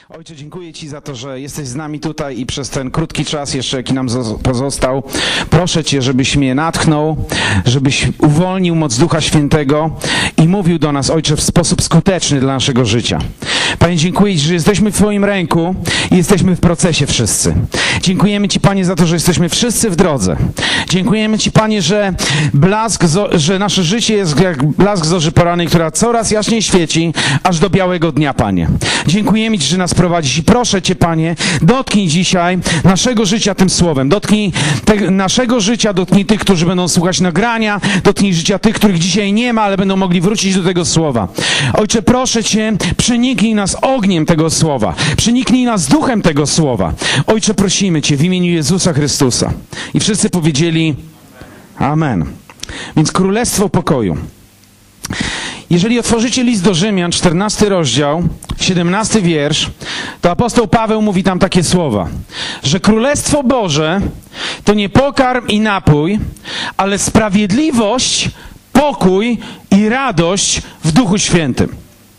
Ojcze, dziękuję Ci za to, że jesteś z nami tutaj i przez ten krótki czas jeszcze, jaki nam pozostał, proszę Cię, żebyś mnie natchnął, żebyś uwolnił moc Ducha Świętego i mówił do nas, Ojcze, w sposób skuteczny dla naszego życia. Panie, dziękuję Ci, że jesteśmy w Twoim ręku i jesteśmy w procesie wszyscy. Dziękujemy Ci, Panie, za to, że jesteśmy wszyscy w drodze. Dziękujemy Ci, Panie, że że nasze życie jest jak blask zorzy porannej, która coraz jaśniej świeci, aż do białego dnia, Panie. Dziękujemy Ci, że nas prowadzisz i proszę Cię, Panie, dotknij dzisiaj naszego życia tym słowem. Dotknij naszego życia, dotknij tych, którzy będą słuchać nagrania, dotknij życia tych, których dzisiaj nie ma, ale będą mogli wrócić do tego słowa. Ojcze, proszę Cię, przeniknij nas ogniem tego słowa. Przeniknij nas duchem tego słowa. Ojcze, prosimy Cię w imieniu Jezusa Chrystusa. I wszyscy powiedzieli Amen. Więc Królestwo Pokoju. Jeżeli otworzycie list do Rzymian, 14 rozdział, 17 wiersz, to apostoł Paweł mówi tam takie słowa, że Królestwo Boże to nie pokarm i napój, ale sprawiedliwość, pokój i radość w Duchu Świętym.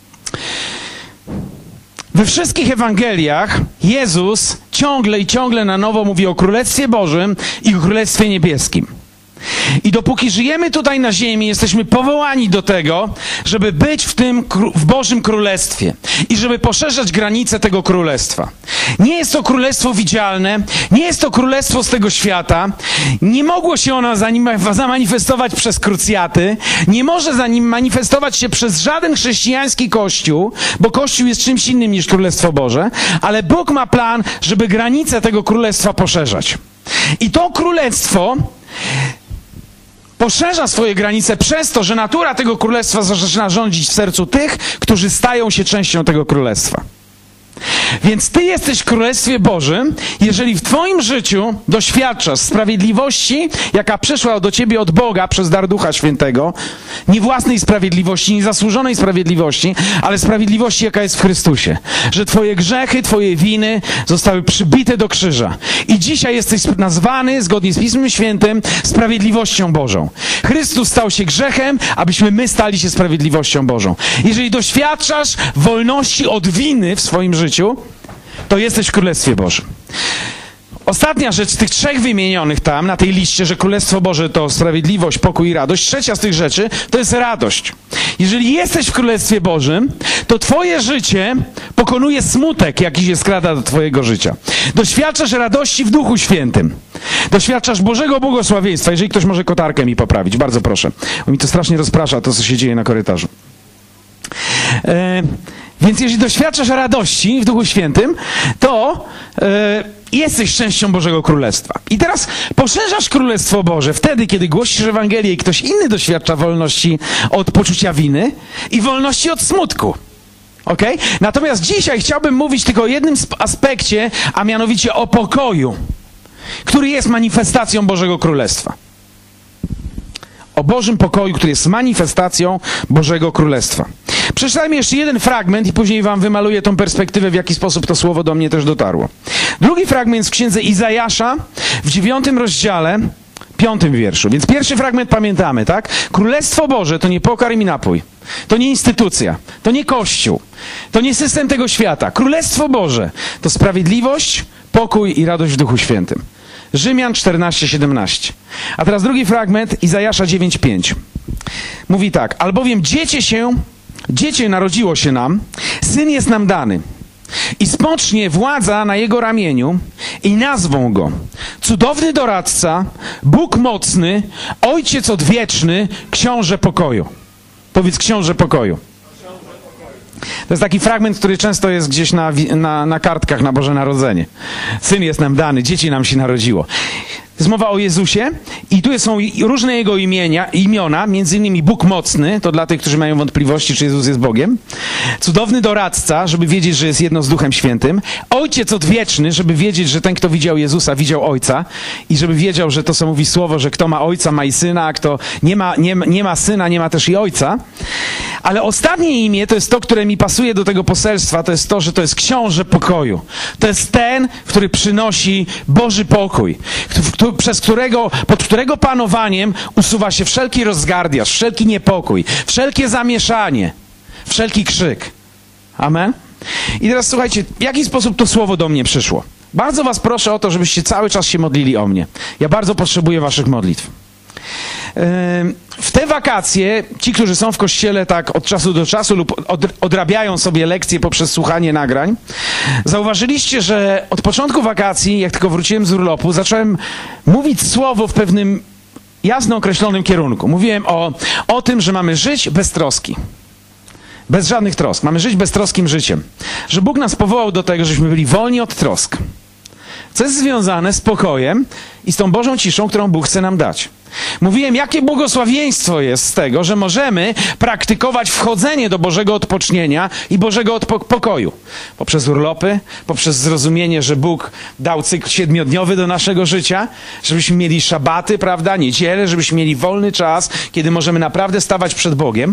We wszystkich Ewangeliach Jezus ciągle na nowo mówi o Królestwie Bożym i o Królestwie Niebieskim. I dopóki żyjemy tutaj na ziemi, jesteśmy powołani do tego, żeby być w Bożym Królestwie i żeby poszerzać granice tego Królestwa. Nie jest to Królestwo widzialne, nie jest to Królestwo z tego świata, nie mogło się ono zamanifestować przez krucjaty, nie może manifestować się przez żaden chrześcijański Kościół, bo Kościół jest czymś innym niż Królestwo Boże, ale Bóg ma plan, żeby granice tego Królestwa poszerzać. I to Królestwo poszerza swoje granice przez to, że natura tego królestwa zaczyna rządzić w sercu tych, którzy stają się częścią tego królestwa. Więc Ty jesteś w Królestwie Bożym, jeżeli w Twoim życiu doświadczasz sprawiedliwości, jaka przyszła do Ciebie od Boga przez dar Ducha Świętego, nie własnej sprawiedliwości, nie zasłużonej sprawiedliwości, ale sprawiedliwości, jaka jest w Chrystusie. Że Twoje grzechy, Twoje winy zostały przybite do krzyża. I dzisiaj jesteś nazwany, zgodnie z Pismem Świętym, sprawiedliwością Bożą. Chrystus stał się grzechem, abyśmy my stali się sprawiedliwością Bożą. Jeżeli doświadczasz wolności od winy w swoim życiu, to jesteś w Królestwie Bożym. Ostatnia rzecz z tych trzech wymienionych tam na tej liście, że Królestwo Boże to sprawiedliwość, pokój i radość, trzecia z tych rzeczy to jest radość. Jeżeli jesteś w Królestwie Bożym, to Twoje życie pokonuje smutek, jaki się skrada do Twojego życia. Doświadczasz radości w Duchu Świętym. Doświadczasz Bożego błogosławieństwa. Jeżeli ktoś może kotarkę mi poprawić, bardzo proszę. Bo mi to strasznie rozprasza, to co się dzieje na korytarzu. Więc jeżeli doświadczasz radości w Duchu Świętym, to jesteś częścią Bożego Królestwa. I teraz poszerzasz Królestwo Boże wtedy, kiedy głosisz Ewangelię i ktoś inny doświadcza wolności od poczucia winy i wolności od smutku. Okay? Natomiast dzisiaj chciałbym mówić tylko o jednym aspekcie, a mianowicie o pokoju, który jest manifestacją Bożego Królestwa. O Bożym pokoju, który jest manifestacją Bożego Królestwa. Przeczytajmy jeszcze jeden fragment i później wam wymaluję tą perspektywę, w jaki sposób to słowo do mnie też dotarło. Drugi fragment w księdze Izajasza w 9 rozdziale, 5 wierszu. Więc pierwszy fragment pamiętamy, tak? Królestwo Boże to nie pokarm i napój. To nie instytucja. To nie Kościół. To nie system tego świata. Królestwo Boże to sprawiedliwość, pokój i radość w Duchu Świętym. Rzymian 14:17. A teraz drugi fragment, Izajasza 9:5. Mówi tak, albowiem dziecię narodziło się nam, syn jest nam dany i spocznie władza na jego ramieniu i nazwą go Cudowny Doradca, Bóg Mocny, Ojciec Odwieczny, Książę Pokoju. Powiedz Książę Pokoju. To jest taki fragment, który często jest gdzieś na kartkach na Boże Narodzenie. Syn jest nam dany, dzieci nam się narodziło. Jest mowa o Jezusie i tu są różne Jego imiona, między innymi Bóg Mocny, to dla tych, którzy mają wątpliwości, czy Jezus jest Bogiem. Cudowny Doradca, żeby wiedzieć, że jest jedno z Duchem Świętym. Ojciec Odwieczny, żeby wiedzieć, że ten, kto widział Jezusa, widział Ojca i żeby wiedział, że to, co mówi Słowo, że kto ma Ojca, ma i Syna, a kto nie ma Syna, nie ma też i Ojca. Ale ostatnie imię to jest to, które mi pasuje do tego poselstwa, to jest to, że to jest Książę Pokoju. To jest ten, który przynosi Boży pokój, pod którego panowaniem usuwa się wszelki rozgardiaż, wszelki niepokój, wszelkie zamieszanie, wszelki krzyk. Amen? I teraz słuchajcie, w jaki sposób to słowo do mnie przyszło? Bardzo was proszę o to, żebyście cały czas się modlili o mnie. Ja bardzo potrzebuję waszych modlitw. W te wakacje, ci, którzy są w kościele tak od czasu do czasu lub odrabiają sobie lekcje poprzez słuchanie nagrań, zauważyliście, że od początku wakacji, jak tylko wróciłem z urlopu, zacząłem mówić słowo w pewnym jasno określonym kierunku. Mówiłem o tym, że mamy żyć bez troski. Bez żadnych trosk. Mamy żyć beztroskim życiem. Że Bóg nas powołał do tego, żebyśmy byli wolni od trosk. Co jest związane z pokojem i z tą Bożą ciszą, którą Bóg chce nam dać. Mówiłem, jakie błogosławieństwo jest z tego, że możemy praktykować wchodzenie do Bożego odpocznienia i Bożego pokoju. Poprzez urlopy, poprzez zrozumienie, że Bóg dał cykl 7-dniowy do naszego życia, żebyśmy mieli szabaty, prawda, niedzielę, żebyśmy mieli wolny czas, kiedy możemy naprawdę stawać przed Bogiem.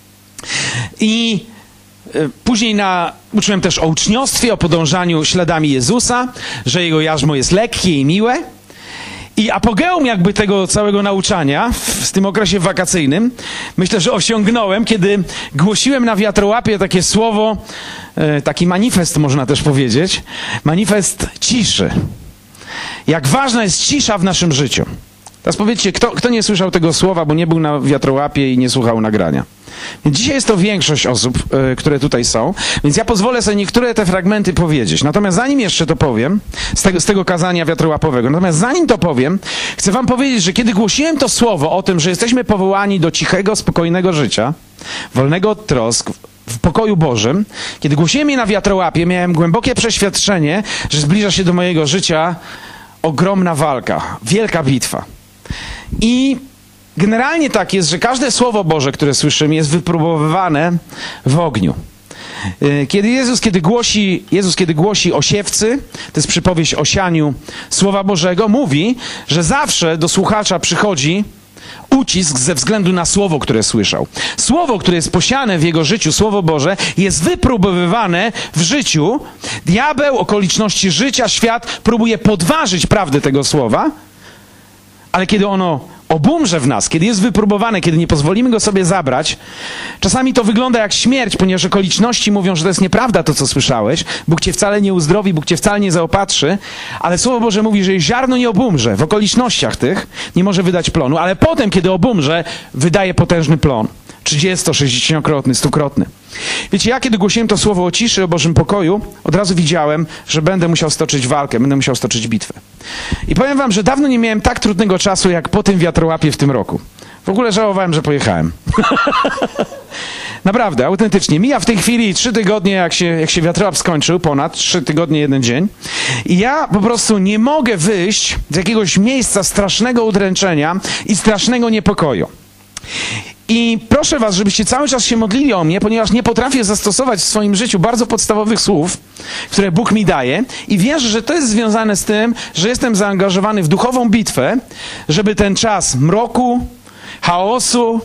I później uczyłem też o uczniostwie, o podążaniu śladami Jezusa, że Jego jarzmo jest lekkie i miłe. I apogeum jakby tego całego nauczania w tym okresie wakacyjnym, myślę, że osiągnąłem, kiedy głosiłem na wiatrołapie takie słowo, taki manifest można też powiedzieć, manifest ciszy. Jak ważna jest cisza w naszym życiu. Teraz powiedzcie, kto nie słyszał tego słowa, bo nie był na wiatrołapie i nie słuchał nagrania. Więc dzisiaj jest to większość osób, które tutaj są, więc ja pozwolę sobie niektóre te fragmenty powiedzieć. Natomiast zanim jeszcze to powiem, z tego kazania wiatrołapowego, natomiast zanim to powiem, chcę wam powiedzieć, że kiedy głosiłem to słowo o tym, że jesteśmy powołani do cichego, spokojnego życia, wolnego od trosk, w pokoju Bożym, kiedy głosiłem je na wiatrołapie, miałem głębokie przeświadczenie, że zbliża się do mojego życia ogromna walka, wielka bitwa. I generalnie tak jest, że każde Słowo Boże, które słyszymy, jest wypróbowywane w ogniu. Jezus, kiedy głosi o siewcy, to jest przypowieść o sianiu Słowa Bożego, mówi, że zawsze do słuchacza przychodzi ucisk ze względu na słowo, które słyszał. Słowo, które jest posiane w jego życiu, Słowo Boże, jest wypróbowywane w życiu. Diabeł, okoliczności życia, świat próbuje podważyć prawdę tego słowa, ale kiedy ono obumrze w nas, kiedy jest wypróbowane, kiedy nie pozwolimy go sobie zabrać, czasami to wygląda jak śmierć, ponieważ okoliczności mówią, że to jest nieprawda to, co słyszałeś. Bóg cię wcale nie uzdrowi, Bóg cię wcale nie zaopatrzy, ale Słowo Boże mówi, że ziarno nie obumrze w okolicznościach tych, nie może wydać plonu, ale potem, kiedy obumrze, wydaje potężny plon. 30, 60-krotny, 100-krotny. Wiecie, ja kiedy głosiłem to słowo o ciszy, o Bożym pokoju, od razu widziałem, że będę musiał stoczyć walkę, będę musiał stoczyć bitwę. I powiem wam, że dawno nie miałem tak trudnego czasu, jak po tym wiatrołapie w tym roku. W ogóle żałowałem, że pojechałem. Naprawdę, autentycznie. Mija w tej chwili 3 tygodnie, jak się wiatrołap skończył, ponad 3 tygodnie, 1 dzień. I ja po prostu nie mogę wyjść z jakiegoś miejsca strasznego udręczenia i strasznego niepokoju. I proszę was, żebyście cały czas się modlili o mnie, ponieważ nie potrafię zastosować w swoim życiu bardzo podstawowych słów, które Bóg mi daje, i wierzę, że to jest związane z tym, że jestem zaangażowany w duchową bitwę, żeby ten czas mroku, chaosu,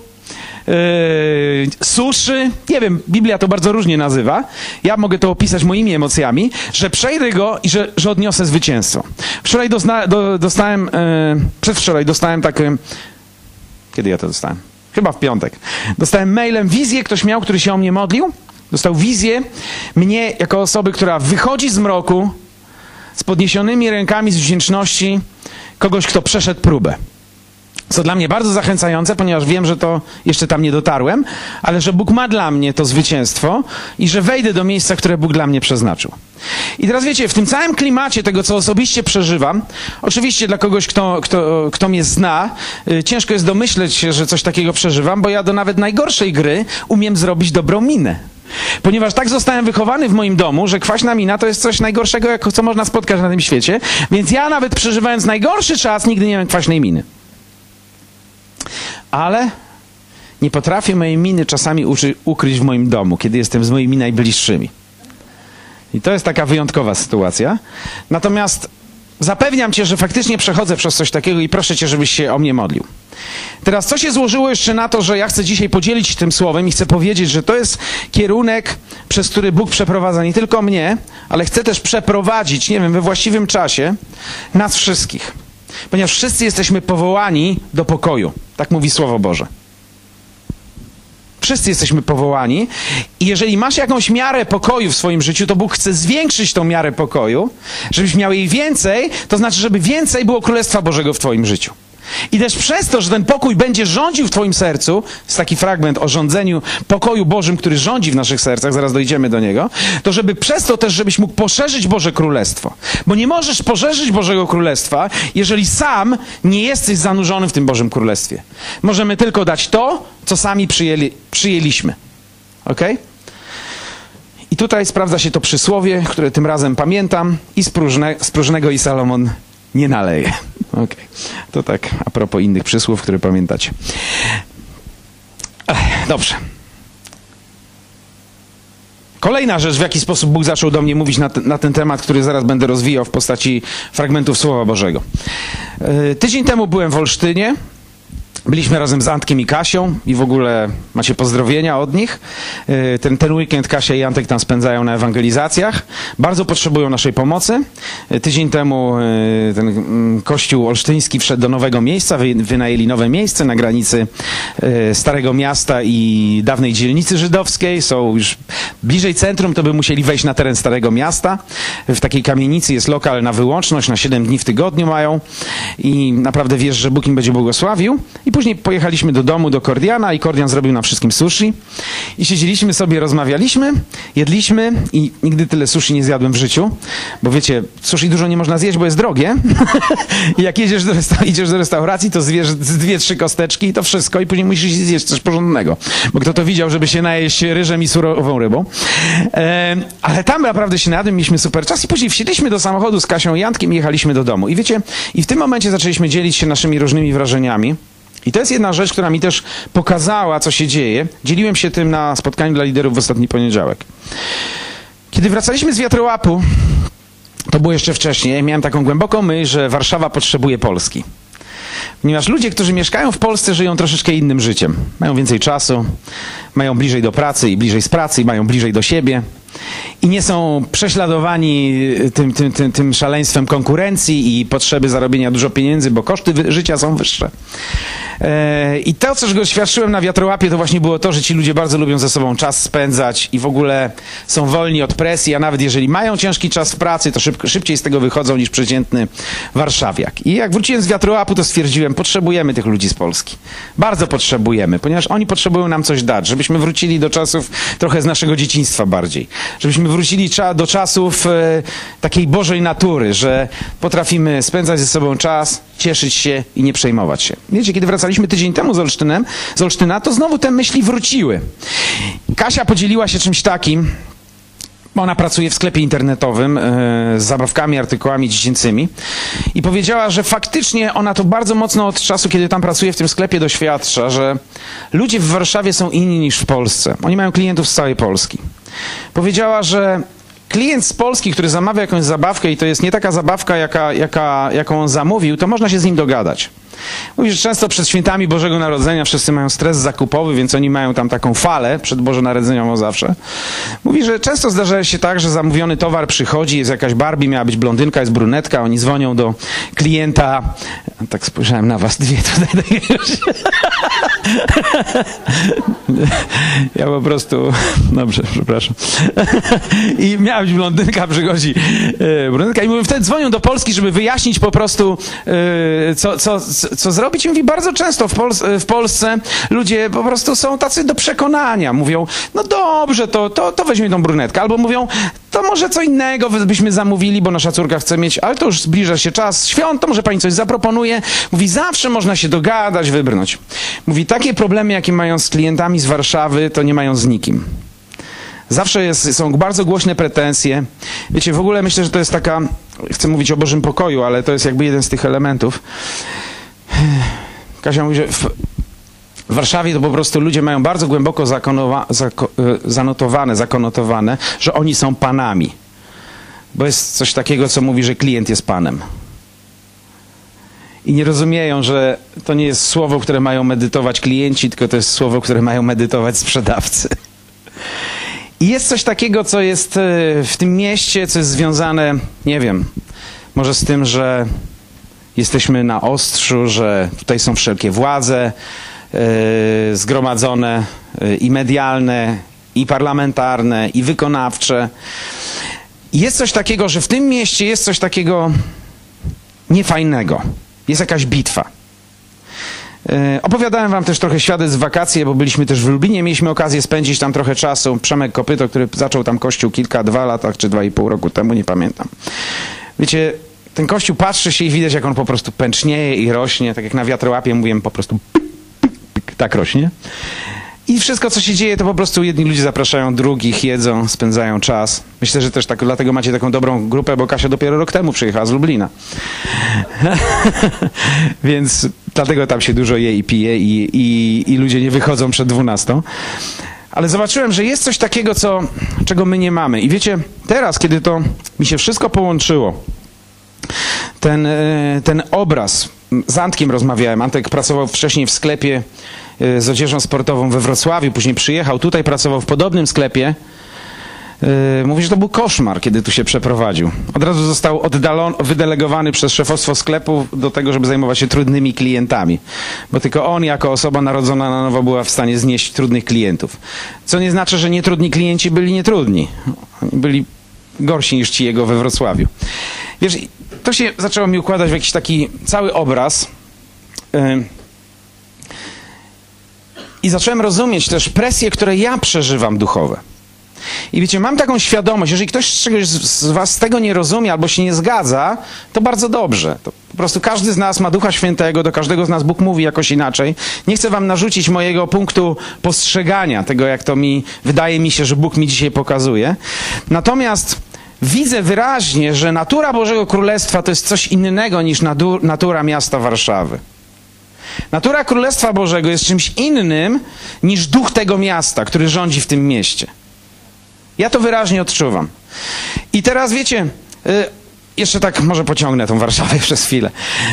suszy, nie wiem, Biblia to bardzo różnie nazywa, ja mogę to opisać moimi emocjami, że przejdę go i że odniosę zwycięstwo. Wczoraj przedwczoraj dostałem takie... Kiedy ja to dostałem? Chyba w piątek. Dostałem mailem wizję, ktoś miał, który się o mnie modlił. Dostał wizję mnie jako osoby, która wychodzi z mroku z podniesionymi rękami z wdzięczności, kogoś, kto przeszedł próbę. Co dla mnie bardzo zachęcające, ponieważ wiem, że to jeszcze tam nie dotarłem, ale że Bóg ma dla mnie to zwycięstwo i że wejdę do miejsca, które Bóg dla mnie przeznaczył. I teraz wiecie, w tym całym klimacie tego, co osobiście przeżywam, oczywiście dla kogoś, kto mnie zna, ciężko jest domyśleć się, że coś takiego przeżywam, bo ja do nawet najgorszej gry umiem zrobić dobrą minę. Ponieważ tak zostałem wychowany w moim domu, że kwaśna mina to jest coś najgorszego, co można spotkać na tym świecie, więc ja nawet przeżywając najgorszy czas, nigdy nie miałem kwaśnej miny. Ale nie potrafię mojej miny czasami ukryć w moim domu, kiedy jestem z moimi najbliższymi. I to jest taka wyjątkowa sytuacja. Natomiast zapewniam cię, że faktycznie przechodzę przez coś takiego i proszę cię, żebyś się o mnie modlił. Teraz co się złożyło jeszcze na to, że ja chcę dzisiaj podzielić się tym słowem i chcę powiedzieć, że to jest kierunek, przez który Bóg przeprowadza nie tylko mnie, ale chce też przeprowadzić, nie wiem, we właściwym czasie nas wszystkich. Ponieważ wszyscy jesteśmy powołani do pokoju. Tak mówi Słowo Boże. Wszyscy jesteśmy powołani i jeżeli masz jakąś miarę pokoju w swoim życiu, to Bóg chce zwiększyć tą miarę pokoju, żebyś miał jej więcej, to znaczy, żeby więcej było Królestwa Bożego w twoim życiu. I też przez to, że ten pokój będzie rządził w twoim sercu, jest taki fragment o rządzeniu pokoju Bożym, który rządzi w naszych sercach, zaraz dojdziemy do niego, to żeby przez to też, żebyś mógł poszerzyć Boże Królestwo. Bo nie możesz poszerzyć Bożego Królestwa, jeżeli sam nie jesteś zanurzony w tym Bożym Królestwie. Możemy tylko dać to, co sami przyjęliśmy. Okej? I tutaj sprawdza się to przysłowie, które tym razem pamiętam, i z próżnego i Salomon nie naleje. Okej. To tak a propos innych przysłów, które pamiętacie. Dobrze. Kolejna rzecz, w jaki sposób Bóg zaczął do mnie mówić na ten temat, który zaraz będę rozwijał w postaci fragmentów Słowa Bożego. Tydzień temu byłem w Olsztynie. Byliśmy razem z Antkiem i Kasią i w ogóle macie pozdrowienia od nich. Ten weekend Kasia i Antek tam spędzają na ewangelizacjach. Bardzo potrzebują naszej pomocy. Tydzień temu ten kościół olsztyński wszedł do nowego miejsca. Wynajęli nowe miejsce na granicy Starego Miasta i dawnej dzielnicy żydowskiej. Są już bliżej centrum, to by musieli wejść na teren Starego Miasta. W takiej kamienicy jest lokal na wyłączność, na 7 dni w tygodniu mają i naprawdę wierzę, że Bóg im będzie błogosławił. I później pojechaliśmy do domu, do Kordiana i Kordian zrobił nam wszystkim sushi. I siedzieliśmy sobie, rozmawialiśmy, jedliśmy i nigdy tyle sushi nie zjadłem w życiu. Bo wiecie, sushi dużo nie można zjeść, bo jest drogie. I jak idziesz do restauracji, to zjesz 2-3 kosteczki i to wszystko. I później musisz zjeść coś porządnego. Bo kto to widział, żeby się najeść ryżem i surową rybą. Ale tam naprawdę się najadłem, mieliśmy super czas. I później wsiedliśmy do samochodu z Kasią i Antkiem i jechaliśmy do domu. I wiecie, i w tym momencie zaczęliśmy dzielić się naszymi różnymi wrażeniami. I to jest jedna rzecz, która mi też pokazała, co się dzieje. Dzieliłem się tym na spotkaniu dla liderów w ostatni poniedziałek. Kiedy wracaliśmy z wiatrołapu, to było jeszcze wcześniej, miałem taką głęboką myśl, że Warszawa potrzebuje Polski. Ponieważ ludzie, którzy mieszkają w Polsce, żyją troszeczkę innym życiem. Mają więcej czasu, mają bliżej do pracy i bliżej z pracy i mają bliżej do siebie. I nie są prześladowani tym szaleństwem konkurencji i potrzeby zarobienia dużo pieniędzy, bo koszty życia są wyższe. I to, co doświadczyłem na wiatrołapie, to właśnie było to, że ci ludzie bardzo lubią ze sobą czas spędzać i w ogóle są wolni od presji, a nawet jeżeli mają ciężki czas w pracy, to szybciej z tego wychodzą niż przeciętny warszawiak. I jak wróciłem z wiatrołapu, to stwierdziłem, potrzebujemy tych ludzi z Polski. Bardzo potrzebujemy, ponieważ oni potrzebują nam coś dać, żebyśmy wrócili do czasów trochę z naszego dzieciństwa bardziej. Żebyśmy wrócili do czasów takiej Bożej natury, że potrafimy spędzać ze sobą czas, cieszyć się i nie przejmować się. Wiecie, kiedy wracaliśmy tydzień temu z Olsztyna, to znowu te myśli wróciły. Kasia podzieliła się czymś takim, bo ona pracuje w sklepie internetowym z zabawkami, artykułami dziecięcymi i powiedziała, że faktycznie ona to bardzo mocno od czasu, kiedy tam pracuje w tym sklepie, doświadcza, że ludzie w Warszawie są inni niż w Polsce. Oni mają klientów z całej Polski. Powiedziała, że klient z Polski, który zamawia jakąś zabawkę i to jest nie taka zabawka, jaką on zamówił, to można się z nim dogadać. Mówi, że często przed świętami Bożego Narodzenia wszyscy mają stres zakupowy, więc oni mają tam taką falę przedbożonarodzeniową zawsze. Mówi, że często zdarza się tak, że zamówiony towar przychodzi, jest jakaś Barbie, miała być blondynka, jest brunetka, oni dzwonią do klienta. Tak spojrzałem na was dwie tutaj. Ja po prostu... Dobrze, przepraszam. I miała być blondynka, przychodzi brunetka i mówię, wtedy dzwonią do Polski, żeby wyjaśnić po prostu co zrobić. I mówi, bardzo często w Polsce ludzie po prostu są tacy do przekonania. Mówią, no dobrze, to weźmie tą brunetkę. Albo mówią, to może co innego byśmy zamówili, bo nasza córka chce mieć, ale to już zbliża się czas świąt, to może pani coś zaproponuje. Mówi, zawsze można się dogadać, wybrnąć. Mówi, takie problemy, jakie mają z klientami z Warszawy, to nie mają z nikim. Zawsze są bardzo głośne pretensje. Wiecie, w ogóle myślę, że to jest taka, chcę mówić o Bożym pokoju, ale to jest jakby jeden z tych elementów. Kasia mówi, że w Warszawie to po prostu ludzie mają bardzo głęboko zakonotowane, że oni są panami. Bo jest coś takiego, co mówi, że klient jest panem. I nie rozumieją, że to nie jest słowo, które mają medytować klienci, tylko to jest słowo, które mają medytować sprzedawcy. I jest coś takiego, co jest w tym mieście, co jest związane, nie wiem, może z tym, że jesteśmy na ostrzu, że tutaj są wszelkie władze zgromadzone i medialne, i parlamentarne, i wykonawcze. Jest coś takiego, że w tym mieście jest coś takiego niefajnego. Jest jakaś bitwa. Opowiadałem wam też trochę świadectw z wakacji, bo byliśmy też w Lublinie, mieliśmy okazję spędzić tam trochę czasu. Przemek Kopyto, który zaczął tam kościół 2 lata, czy 2,5 roku temu, nie pamiętam. Wiecie, ten kościół patrzy się i widać, jak on po prostu pęcznieje i rośnie, tak jak na wiatrołapie mówiłem, po prostu tak rośnie. I wszystko, co się dzieje, to po prostu jedni ludzie zapraszają drugich, jedzą, spędzają czas. Myślę, że też tak, dlatego macie taką dobrą grupę, bo Kasia dopiero rok temu przyjechała z Lublina. Więc dlatego tam się dużo je i pije i ludzie nie wychodzą przed 12. Ale zobaczyłem, że jest coś takiego, czego my nie mamy. I wiecie, teraz, kiedy to mi się wszystko połączyło, ten obraz, z Antkiem rozmawiałem, Antek pracował wcześniej w sklepie z odzieżą sportową we Wrocławiu, później przyjechał tutaj, pracował w podobnym sklepie. Mówi, że to był koszmar, kiedy tu się przeprowadził. Od razu został wydelegowany przez szefostwo sklepu do tego, żeby zajmować się trudnymi klientami. Bo tylko on, jako osoba narodzona na nowo, była w stanie znieść trudnych klientów. Co nie znaczy, że nietrudni klienci byli nietrudni. Oni byli gorsi niż ci jego we Wrocławiu. Wiesz, to się zaczęło mi układać w jakiś taki cały obraz. I zacząłem rozumieć też presje, które ja przeżywam duchowe. I wiecie, mam taką świadomość, jeżeli ktoś czegoś z was tego nie rozumie albo się nie zgadza, to bardzo dobrze. To po prostu każdy z nas ma Ducha Świętego, do każdego z nas Bóg mówi jakoś inaczej. Nie chcę wam narzucić mojego punktu postrzegania, tego jak to wydaje mi się, że Bóg mi dzisiaj pokazuje. Natomiast widzę wyraźnie, że natura Bożego Królestwa to jest coś innego niż natura miasta Warszawy. Natura Królestwa Bożego jest czymś innym niż duch tego miasta, który rządzi w tym mieście. Ja to wyraźnie odczuwam. I teraz wiecie, jeszcze tak może pociągnę tą Warszawę przez chwilę.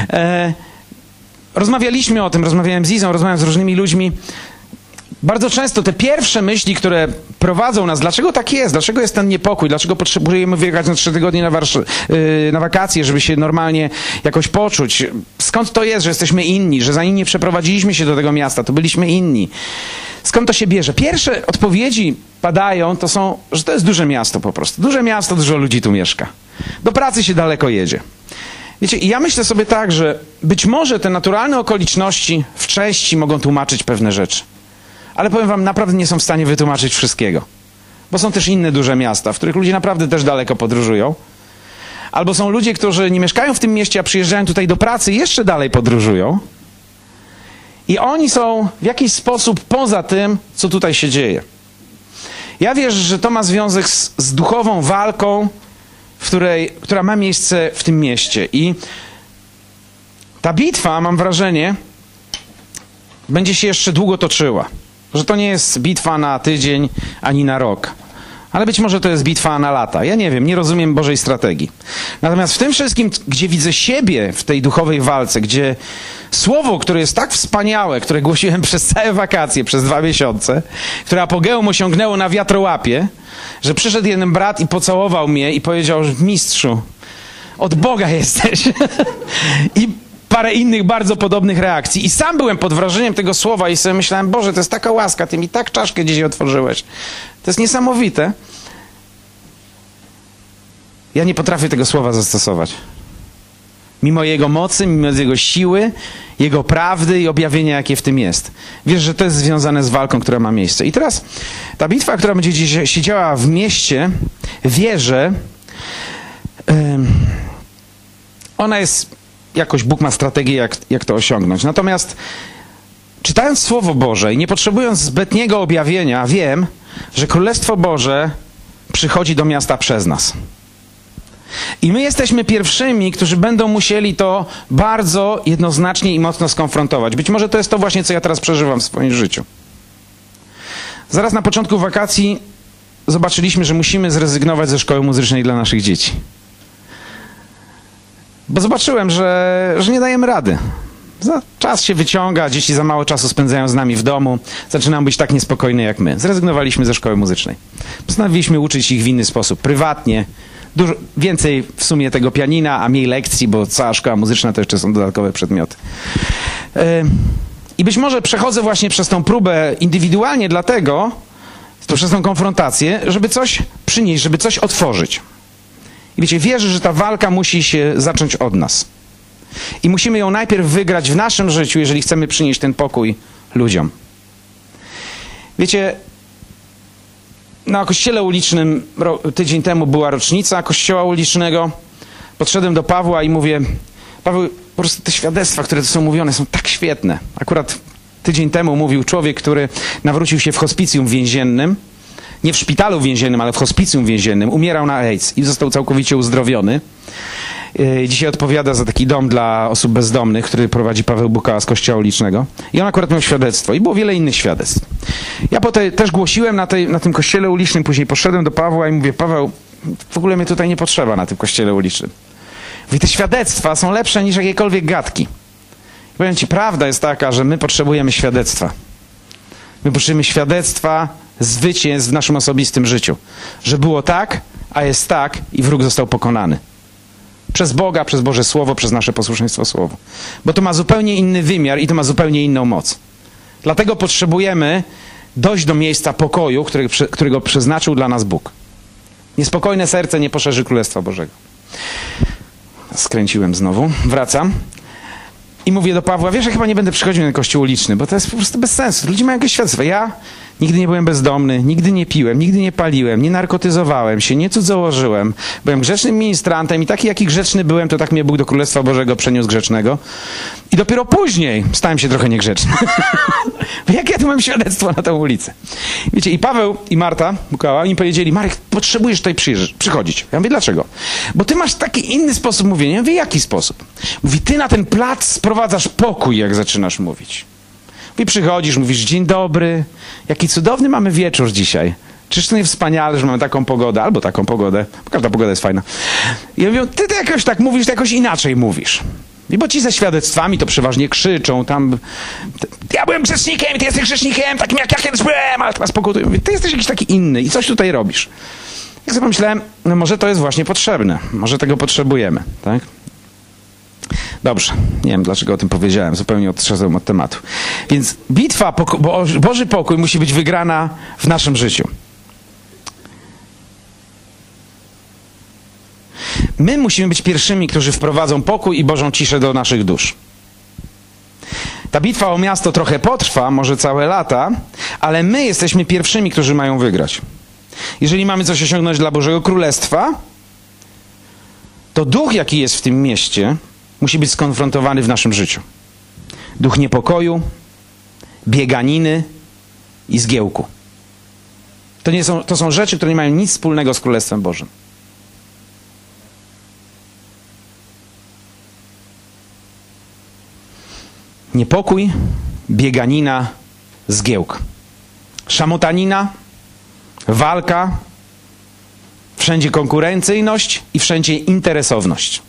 Rozmawialiśmy o tym, rozmawiałem z Izą, rozmawiałem z różnymi ludźmi. Bardzo często te pierwsze myśli, które prowadzą nas, dlaczego tak jest, dlaczego jest ten niepokój, dlaczego potrzebujemy wyjechać na 3 tygodnie na wakacje, żeby się normalnie jakoś poczuć. Skąd to jest, że jesteśmy inni, że zanim nie przeprowadziliśmy się do tego miasta, to byliśmy inni. Skąd to się bierze? Pierwsze odpowiedzi padają, to są, że to jest duże miasto po prostu. Duże miasto, dużo ludzi tu mieszka. Do pracy się daleko jedzie. Wiecie, i ja myślę sobie tak, że być może te naturalne okoliczności w części mogą tłumaczyć pewne rzeczy. Ale powiem wam, naprawdę nie są w stanie wytłumaczyć wszystkiego. Bo są też inne duże miasta, w których ludzie naprawdę też daleko podróżują. Albo są ludzie, którzy nie mieszkają w tym mieście, a przyjeżdżają tutaj do pracy i jeszcze dalej podróżują. I oni są w jakiś sposób poza tym, co tutaj się dzieje. Ja wierzę, że to ma związek z duchową walką, która ma miejsce w tym mieście. I ta bitwa, mam wrażenie, będzie się jeszcze długo toczyła. Że to nie jest bitwa na tydzień ani na rok. Ale być może to jest bitwa na lata. Ja nie wiem, nie rozumiem Bożej strategii. Natomiast w tym wszystkim, gdzie widzę siebie w tej duchowej walce, gdzie słowo, które jest tak wspaniałe, które głosiłem przez całe wakacje, przez 2 miesiące, które apogeum osiągnęło na wiatrołapie, że przyszedł jeden brat i pocałował mnie i powiedział, że mistrzu, od Boga jesteś. I parę innych bardzo podobnych reakcji. I sam byłem pod wrażeniem tego słowa i sobie myślałem, Boże, to jest taka łaska, Ty mi tak czaszkę dzisiaj otworzyłeś. To jest niesamowite. Ja nie potrafię tego słowa zastosować. Mimo jego mocy, mimo jego siły, jego prawdy i objawienia, jakie w tym jest. Wiesz, że to jest związane z walką, która ma miejsce. I teraz ta bitwa, która będzie dzisiaj się działa w mieście, wierzę, ona jest... Jakoś Bóg ma strategię, jak to osiągnąć. Natomiast czytając Słowo Boże i nie potrzebując zbytniego objawienia, wiem, że Królestwo Boże przychodzi do miasta przez nas. I my jesteśmy pierwszymi, którzy będą musieli to bardzo jednoznacznie i mocno skonfrontować. Być może to jest to właśnie, co ja teraz przeżywam w swoim życiu. Zaraz na początku wakacji zobaczyliśmy, że musimy zrezygnować ze szkoły muzycznej dla naszych dzieci. Bo zobaczyłem, że nie dajemy rady. Czas się wyciąga, dzieci za mało czasu spędzają z nami w domu, zaczynają być tak niespokojne jak my. Zrezygnowaliśmy ze szkoły muzycznej. Postanowiliśmy uczyć ich w inny sposób, prywatnie. Dużo więcej w sumie tego pianina, a mniej lekcji, bo cała szkoła muzyczna to jeszcze są dodatkowe przedmioty. I być może przechodzę właśnie przez tą próbę indywidualnie dlatego, przez tą konfrontację, żeby coś przynieść, żeby coś otworzyć. I wiecie, wierzę, że ta walka musi się zacząć od nas. I musimy ją najpierw wygrać w naszym życiu, jeżeli chcemy przynieść ten pokój ludziom. Wiecie, na kościele ulicznym tydzień temu była rocznica kościoła ulicznego. Podszedłem do Pawła i mówię, Paweł, po prostu te świadectwa, które tu są mówione, są tak świetne. Akurat tydzień temu mówił człowiek, który nawrócił się w hospicjum więziennym. Nie w szpitalu więziennym, ale w hospicjum więziennym. Umierał na AIDS i został całkowicie uzdrowiony. Dzisiaj odpowiada za taki dom dla osób bezdomnych, który prowadzi Paweł Bukała z kościoła ulicznego. I on akurat miał świadectwo. I było wiele innych świadectw. Ja potem też głosiłem na tym kościele ulicznym. Później poszedłem do Pawła i mówię, Paweł, w ogóle mnie tutaj nie potrzeba na tym kościele ulicznym. Mówię, te świadectwa są lepsze niż jakiekolwiek gadki. I powiem ci, prawda jest taka, że my potrzebujemy świadectwa. My potrzebujemy świadectwa zwycięstw w naszym osobistym życiu. Że było tak, a jest tak i wróg został pokonany. Przez Boga, przez Boże Słowo, przez nasze posłuszeństwo Słowu. Bo to ma zupełnie inny wymiar i to ma zupełnie inną moc. Dlatego potrzebujemy dojść do miejsca pokoju, którego przeznaczył dla nas Bóg. Niespokojne serce nie poszerzy Królestwa Bożego. Skręciłem znowu. Wracam. I mówię do Pawła, wiesz, ja chyba nie będę przychodził na kościół uliczny, bo to jest po prostu bez sensu. Ludzie mają jakieś świadectwa. Ja nigdy nie byłem bezdomny, nigdy nie piłem, nigdy nie paliłem, nie narkotyzowałem się, nie cudzołożyłem. Byłem grzecznym ministrantem i taki, jaki grzeczny byłem, to tak mnie Bóg do Królestwa Bożego przeniósł grzecznego. I dopiero później stałem się trochę niegrzeczny. Jakie ja tu mam świadectwo na tę ulicę? Wiecie, i Paweł i Marta Bukała, oni powiedzieli, Marek, potrzebujesz tutaj przychodzić. Ja mówię, dlaczego? Bo ty masz taki inny sposób mówienia. Ja mówię, jaki sposób? Mówi, ty na ten plac sprowadzasz pokój, jak zaczynasz mówić. I przychodzisz, mówisz, dzień dobry, jaki cudowny mamy wieczór dzisiaj. Czyż to nie wspaniale, że mamy taką pogodę, albo taką pogodę, bo każda pogoda jest fajna. I ja mówię, ty to jakoś tak mówisz, to jakoś inaczej mówisz. I bo ci ze świadectwami to przeważnie krzyczą, tam, ja byłem grzesznikiem, ty jesteś grzesznikiem, takim jak ja kiedyś byłem, ale teraz pokutuję. Mówię, ty jesteś jakiś taki inny i coś tutaj robisz. Jak sobie pomyślałem, no może to jest właśnie potrzebne, może tego potrzebujemy, tak? Dobrze, nie wiem dlaczego o tym powiedziałem, zupełnie odszedłem od tematu. Więc bitwa, Boży pokój musi być wygrana w naszym życiu. My musimy być pierwszymi, którzy wprowadzą pokój i Bożą ciszę do naszych dusz. Ta bitwa o miasto trochę potrwa, może całe lata, ale my jesteśmy pierwszymi, którzy mają wygrać. Jeżeli mamy coś osiągnąć dla Bożego Królestwa, to duch, jaki jest w tym mieście, musi być skonfrontowany w naszym życiu. Duch niepokoju, bieganiny i zgiełku. To są rzeczy, które nie mają nic wspólnego z Królestwem Bożym. Niepokój, bieganina, zgiełk. Szamotanina, walka, wszędzie konkurencyjność i wszędzie interesowność.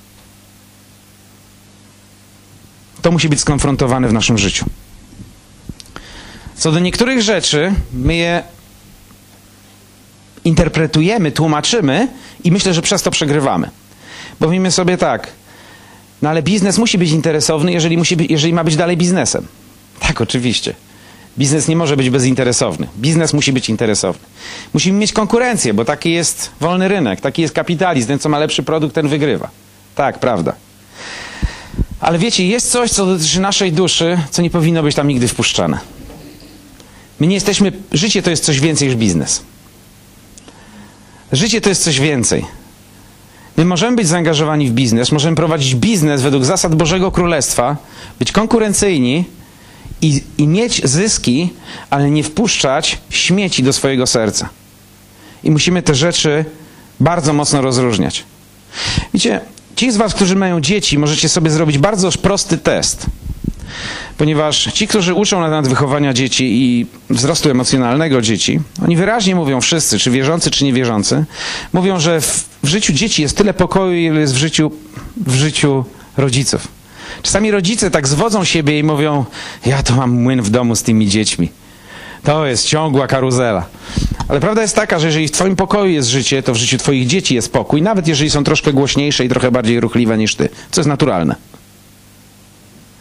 To musi być skonfrontowane w naszym życiu. Co do niektórych rzeczy, my je interpretujemy, tłumaczymy i myślę, że przez to przegrywamy. Bo mówimy sobie tak, no ale biznes musi być interesowny, jeżeli ma być dalej biznesem. Tak, oczywiście. Biznes nie może być bezinteresowny. Biznes musi być interesowny. Musimy mieć konkurencję, bo taki jest wolny rynek, taki jest kapitalizm. Ten, co ma lepszy produkt, ten wygrywa. Tak, prawda. Ale wiecie, jest coś, co dotyczy naszej duszy, co nie powinno być tam nigdy wpuszczane. My nie jesteśmy... Życie to jest coś więcej niż biznes. Życie to jest coś więcej. My możemy być zaangażowani w biznes, możemy prowadzić biznes według zasad Bożego Królestwa, być konkurencyjni i mieć zyski, ale nie wpuszczać śmieci do swojego serca. I musimy te rzeczy bardzo mocno rozróżniać. Wiecie, ci z was, którzy mają dzieci, możecie sobie zrobić bardzo prosty test. Ponieważ ci, którzy uczą na temat wychowania dzieci i wzrostu emocjonalnego dzieci, oni wyraźnie mówią wszyscy, czy wierzący, czy niewierzący, mówią, że w życiu dzieci jest tyle pokoju, ile jest w życiu rodziców. Czasami rodzice tak zwodzą siebie i mówią, ja to mam młyn w domu z tymi dziećmi. To jest ciągła karuzela. Ale prawda jest taka, że jeżeli w twoim pokoju jest życie, to w życiu twoich dzieci jest pokój, nawet jeżeli są troszkę głośniejsze i trochę bardziej ruchliwe niż ty, co jest naturalne.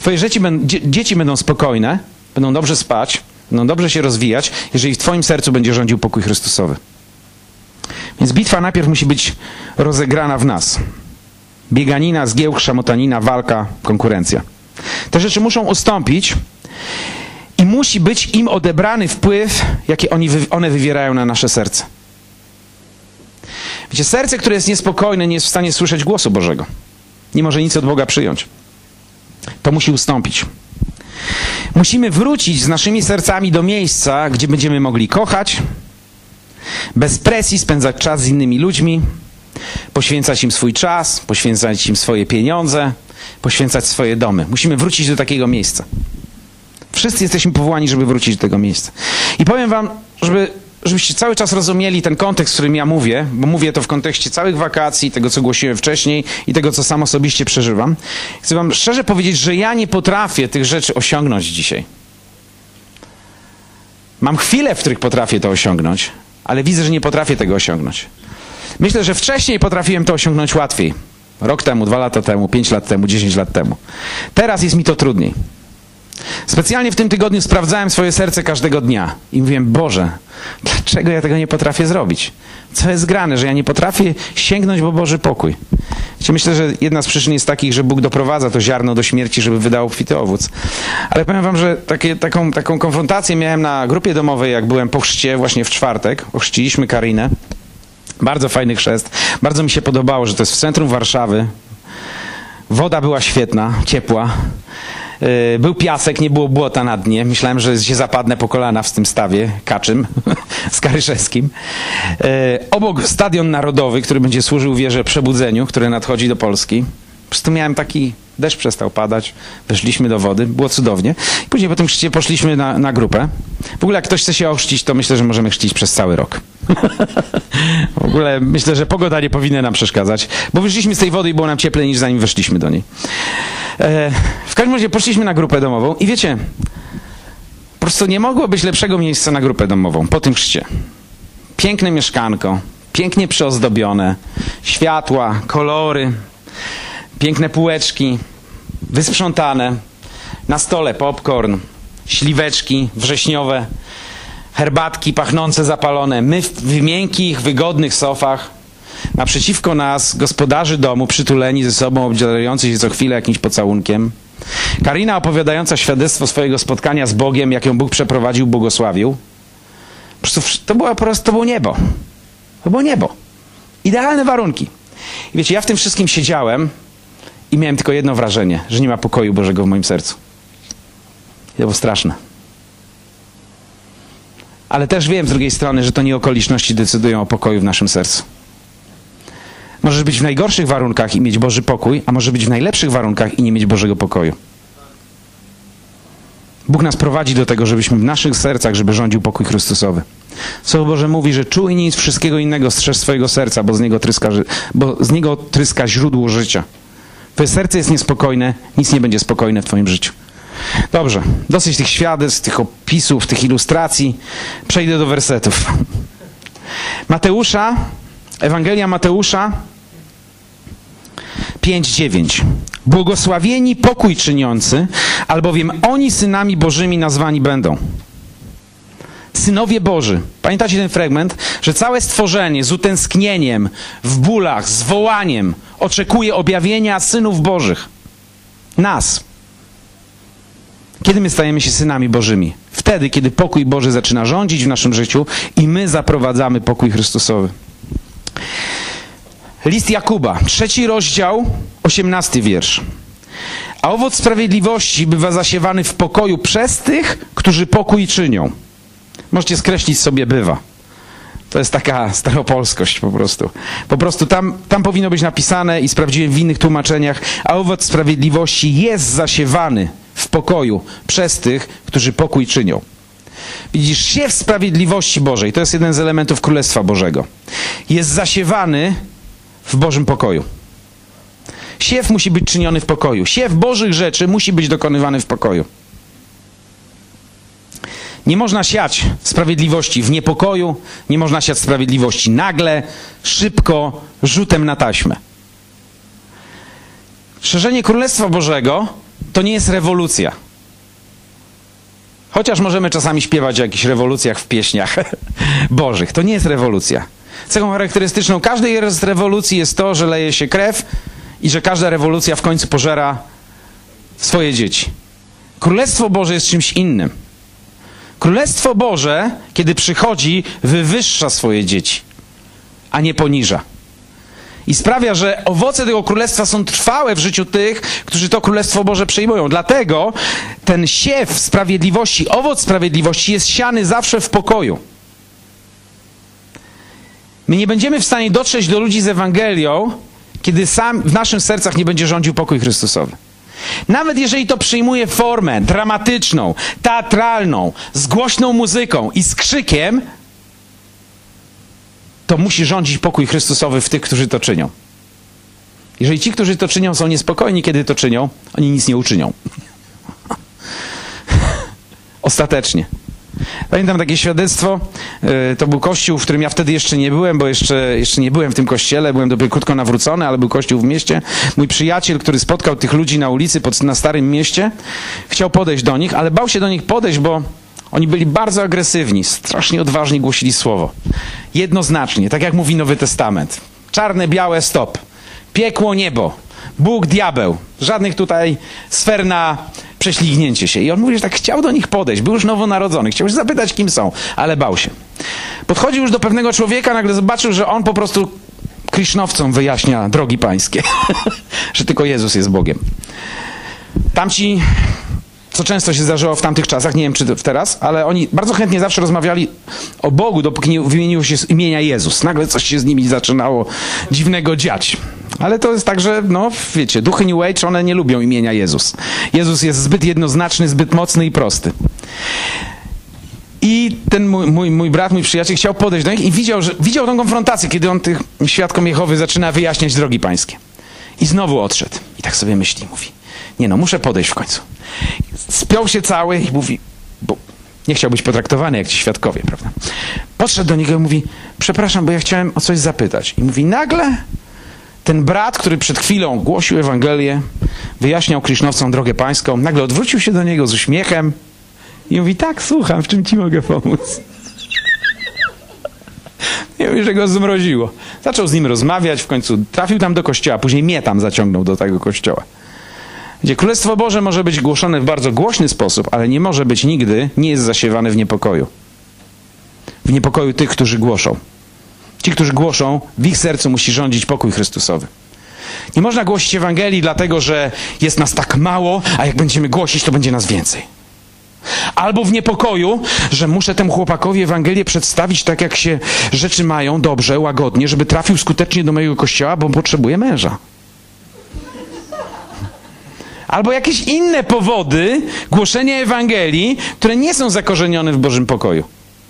Twoje dzieci będą spokojne, będą dobrze spać, będą dobrze się rozwijać, jeżeli w twoim sercu będzie rządził pokój Chrystusowy. Więc bitwa najpierw musi być rozegrana w nas. Bieganina, zgiełk, szamotanina, walka, konkurencja. Te rzeczy muszą ustąpić i musi być im odebrany wpływ, jaki one wywierają na nasze serce. Wiecie, serce, które jest niespokojne, nie jest w stanie słyszeć głosu Bożego. Nie może nic od Boga przyjąć. To musi ustąpić. Musimy wrócić z naszymi sercami do miejsca, gdzie będziemy mogli kochać, bez presji spędzać czas z innymi ludźmi, poświęcać im swój czas, poświęcać im swoje pieniądze, poświęcać swoje domy. Musimy wrócić do takiego miejsca. Wszyscy jesteśmy powołani, żeby wrócić do tego miejsca. I powiem wam, żebyście cały czas rozumieli ten kontekst, w którym ja mówię, bo mówię to w kontekście całych wakacji, tego, co głosiłem wcześniej i tego, co sam osobiście przeżywam. Chcę wam szczerze powiedzieć, że ja nie potrafię tych rzeczy osiągnąć dzisiaj. Mam chwile, w których potrafię to osiągnąć, ale widzę, że nie potrafię tego osiągnąć. Myślę, że wcześniej potrafiłem to osiągnąć łatwiej. Rok temu, 2 lata temu, 5 lat temu, 10 lat temu. Teraz jest mi to trudniej. Specjalnie w tym tygodniu sprawdzałem swoje serce każdego dnia i mówiłem, Boże, dlaczego ja tego nie potrafię zrobić? Co jest grane, że ja nie potrafię sięgnąć po Boży pokój? Myślę, że jedna z przyczyn jest takich, że Bóg doprowadza to ziarno do śmierci, żeby wydało obfity owoc. Ale powiem wam, że taką konfrontację miałem na grupie domowej, jak byłem po chrzcie właśnie w czwartek. Ochrzciliśmy Karinę. Bardzo fajny chrzest. Bardzo mi się podobało, że to jest w centrum Warszawy. Woda była świetna, ciepła. Był piasek, nie było błota na dnie. Myślałem, że się zapadnę po kolana w tym stawie kaczym, skaryszewskim. Obok Stadion Narodowy, który będzie służył wierze Przebudzeniu, które nadchodzi do Polski. Po prostu miałem taki... Deszcz przestał padać, weszliśmy do wody, było cudownie. I później po tym chrzcie poszliśmy na grupę. W ogóle jak ktoś chce się ochrzcić, to myślę, że możemy chrzcić przez cały rok. W ogóle myślę, że pogoda nie powinna nam przeszkadzać, bo wyszliśmy z tej wody i było nam cieplej niż zanim weszliśmy do niej. W każdym razie poszliśmy na grupę domową i wiecie, po prostu nie mogło być lepszego miejsca na grupę domową po tym chrzcie. Piękne mieszkanko, pięknie przyozdobione, światła, kolory, piękne półeczki, wysprzątane, na stole popcorn, śliweczki wrześniowe, herbatki pachnące, zapalone, my w miękkich, wygodnych sofach, naprzeciwko nas gospodarzy domu przytuleni ze sobą, obdzielający się co chwilę jakimś pocałunkiem. Karina opowiadająca świadectwo swojego spotkania z Bogiem, jak ją Bóg przeprowadził, błogosławił. To było niebo. To było niebo. Idealne warunki. I wiecie, ja w tym wszystkim siedziałem i miałem tylko jedno wrażenie, że nie ma pokoju Bożego w moim sercu. I to było straszne. Ale też wiem z drugiej strony, że to nie okoliczności decydują o pokoju w naszym sercu. Możesz być w najgorszych warunkach i mieć Boży pokój, a może być w najlepszych warunkach i nie mieć Bożego pokoju. Bóg nas prowadzi do tego, żebyśmy w naszych sercach, żeby rządził pokój Chrystusowy. Słowo Boże mówi, że czuj nic wszystkiego innego, strzeż swojego serca, bo z niego tryska źródło życia. Twoje serce jest niespokojne, nic nie będzie spokojne w twoim życiu. Dobrze, dosyć tych świadectw, tych opisów, tych ilustracji. Przejdę do wersetów. Mateusza, Ewangelia Mateusza 5:9. Błogosławieni pokój czyniący, albowiem oni synami Bożymi nazwani będą. Synowie Boży. Pamiętacie ten fragment? Że całe stworzenie z utęsknieniem, w bólach, z wołaniem oczekuje objawienia synów Bożych. Nas. Kiedy my stajemy się synami Bożymi? Wtedy, kiedy pokój Boży zaczyna rządzić w naszym życiu i my zaprowadzamy pokój Chrystusowy. List Jakuba, 3 rozdział, 18 wiersz. A owoc sprawiedliwości bywa zasiewany w pokoju przez tych, którzy pokój czynią. Możecie skreślić sobie bywa. To jest taka staropolskość po prostu. Po prostu tam powinno być napisane i sprawdziłem w innych tłumaczeniach, a owoc sprawiedliwości jest zasiewany w pokoju przez tych, którzy pokój czynią. Widzisz, siew sprawiedliwości Bożej, to jest jeden z elementów Królestwa Bożego. Jest zasiewany w Bożym pokoju. Siew musi być czyniony w pokoju. Siew Bożych rzeczy musi być dokonywany w pokoju. Nie można siać sprawiedliwości w niepokoju, nie można siać sprawiedliwości nagle, szybko, rzutem na taśmę. Szerzenie Królestwa Bożego to nie jest rewolucja. Chociaż możemy czasami śpiewać o jakichś rewolucjach w pieśniach bożych. To nie jest rewolucja. Cechą charakterystyczną każdej rewolucji jest to, że leje się krew i że każda rewolucja w końcu pożera swoje dzieci. Królestwo Boże jest czymś innym. Królestwo Boże, kiedy przychodzi, wywyższa swoje dzieci, a nie poniża. I sprawia, że owoce tego królestwa są trwałe w życiu tych, którzy to Królestwo Boże przyjmują. Dlatego ten siew sprawiedliwości, owoc sprawiedliwości jest siany zawsze w pokoju. My nie będziemy w stanie dotrzeć do ludzi z Ewangelią, kiedy sam w naszych sercach nie będzie rządził pokój Chrystusowy. Nawet jeżeli to przyjmuje formę dramatyczną, teatralną, z głośną muzyką i z krzykiem, to musi rządzić pokój Chrystusowy w tych, którzy to czynią. Jeżeli ci, którzy to czynią, są niespokojni, kiedy to czynią, oni nic nie uczynią. Ostatecznie. Pamiętam takie świadectwo, to był kościół, w którym ja wtedy jeszcze nie byłem, bo jeszcze nie byłem w tym kościele, byłem dopiero krótko nawrócony, ale był kościół w mieście. Mój przyjaciel, który spotkał tych ludzi na ulicy na Starym Mieście, chciał podejść do nich, ale bał się do nich podejść, bo oni byli bardzo agresywni, strasznie odważnie głosili słowo. Jednoznacznie, tak jak mówi Nowy Testament. Czarne, białe, stop. Piekło, niebo. Bóg, diabeł. Żadnych tutaj sfer na prześlizgnięcie się. I on mówi, że tak chciał do nich podejść. Był już nowonarodzony. Chciał już zapytać, kim są, ale bał się. Podchodził już do pewnego człowieka, nagle zobaczył, że on po prostu krisznowcom wyjaśnia drogi pańskie. Że tylko Jezus jest Bogiem. Tamci, co często się zdarzyło w tamtych czasach, nie wiem czy teraz, ale oni bardzo chętnie zawsze rozmawiali o Bogu, dopóki nie wymieniło się z imienia Jezus. Nagle coś się z nimi zaczynało dziwnego dziać. Ale to jest tak, że, no wiecie, duchy New Age, one nie lubią imienia Jezus. Jezus jest zbyt jednoznaczny, zbyt mocny i prosty. I ten mój brat, mój przyjaciel chciał podejść do nich i widział tą konfrontację, kiedy on tych świadkom Jehowy zaczyna wyjaśniać drogi pańskie. I znowu odszedł. I tak sobie myśli, mówi, nie no, muszę podejść w końcu. Spiął się cały i mówi, bo nie chciał być potraktowany jak ci świadkowie, prawda? Podszedł do niego i mówi, przepraszam, bo ja chciałem o coś zapytać. I mówi, nagle ten brat, który przed chwilą głosił Ewangelię, wyjaśniał krisznowcom drogę pańską, nagle odwrócił się do niego z uśmiechem i mówi, tak, słucham, w czym ci mogę pomóc? I mówi, że go zmroziło. Zaczął z nim rozmawiać, w końcu trafił tam do kościoła, później mnie tam zaciągnął do tego kościoła. Gdzie Królestwo Boże może być głoszone w bardzo głośny sposób, ale nie może być nigdy, nie jest zasiewane w niepokoju. W niepokoju tych, którzy głoszą. Ci, którzy głoszą, w ich sercu musi rządzić pokój Chrystusowy. Nie można głosić Ewangelii dlatego, że jest nas tak mało, a jak będziemy głosić, to będzie nas więcej. Albo w niepokoju, że muszę temu chłopakowi Ewangelię przedstawić tak, jak się rzeczy mają, dobrze, łagodnie, żeby trafił skutecznie do mojego kościoła, bo potrzebuję męża. Albo jakieś inne powody głoszenia Ewangelii, które nie są zakorzenione w Bożym pokoju.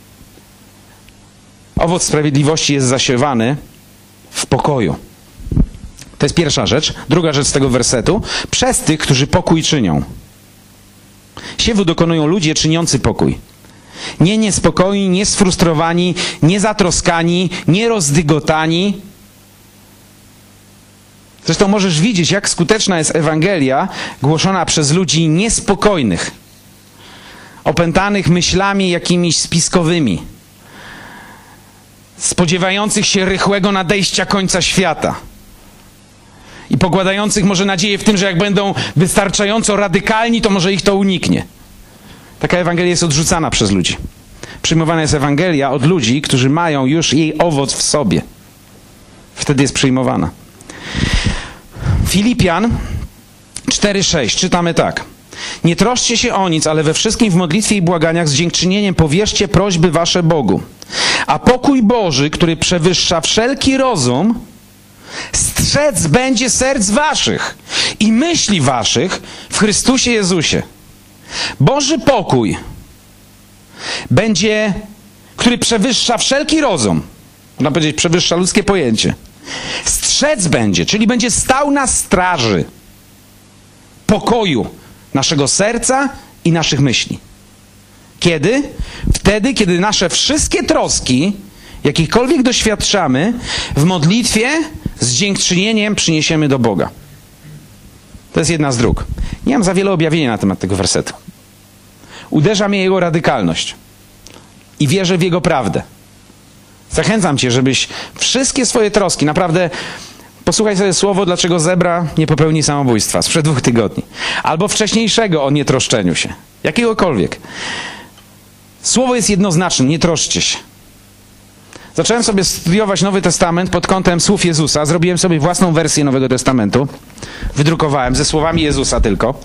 Owoc sprawiedliwości jest zasiewany w pokoju. To jest pierwsza rzecz. Druga rzecz z tego wersetu. Przez tych, którzy pokój czynią. Siewu dokonują ludzie czyniący pokój. Nie niespokojni, nie sfrustrowani, nie zatroskani, nie rozdygotani. Zresztą możesz widzieć, jak skuteczna jest Ewangelia głoszona przez ludzi niespokojnych, opętanych myślami jakimiś spiskowymi, spodziewających się rychłego nadejścia końca świata i pokładających może nadzieję w tym, że jak będą wystarczająco radykalni, to może ich to uniknie. Taka Ewangelia jest odrzucana przez ludzi. Przyjmowana jest Ewangelia od ludzi, którzy mają już jej owoc w sobie. Wtedy jest przyjmowana. Filipian 4:6 czytamy tak. Nie troszczcie się o nic, ale we wszystkim w modlitwie i błaganiach z dziękczynieniem powierzcie prośby wasze Bogu. A pokój Boży, który przewyższa wszelki rozum, strzec będzie serc waszych i myśli waszych w Chrystusie Jezusie. Boży pokój będzie, który przewyższa wszelki rozum. Można powiedzieć, przewyższa ludzkie pojęcie. Strzec będzie, czyli będzie stał na straży pokoju naszego serca i naszych myśli. Kiedy? Wtedy, kiedy nasze wszystkie troski, jakichkolwiek doświadczamy, w modlitwie z dziękczynieniem przyniesiemy do Boga. To jest jedna z dróg. Nie mam za wiele objawienia na temat tego wersetu. Uderza mnie jego radykalność. I wierzę w jego prawdę. Zachęcam cię, żebyś wszystkie swoje troski, naprawdę posłuchaj sobie słowo, dlaczego zebra nie popełni samobójstwa sprzed 2 tygodni. Albo wcześniejszego o nietroszczeniu się. Jakiegokolwiek. Słowo jest jednoznaczne, nie troszczcie się. Zacząłem sobie studiować Nowy Testament pod kątem słów Jezusa. Zrobiłem sobie własną wersję Nowego Testamentu. Wydrukowałem ze słowami Jezusa tylko.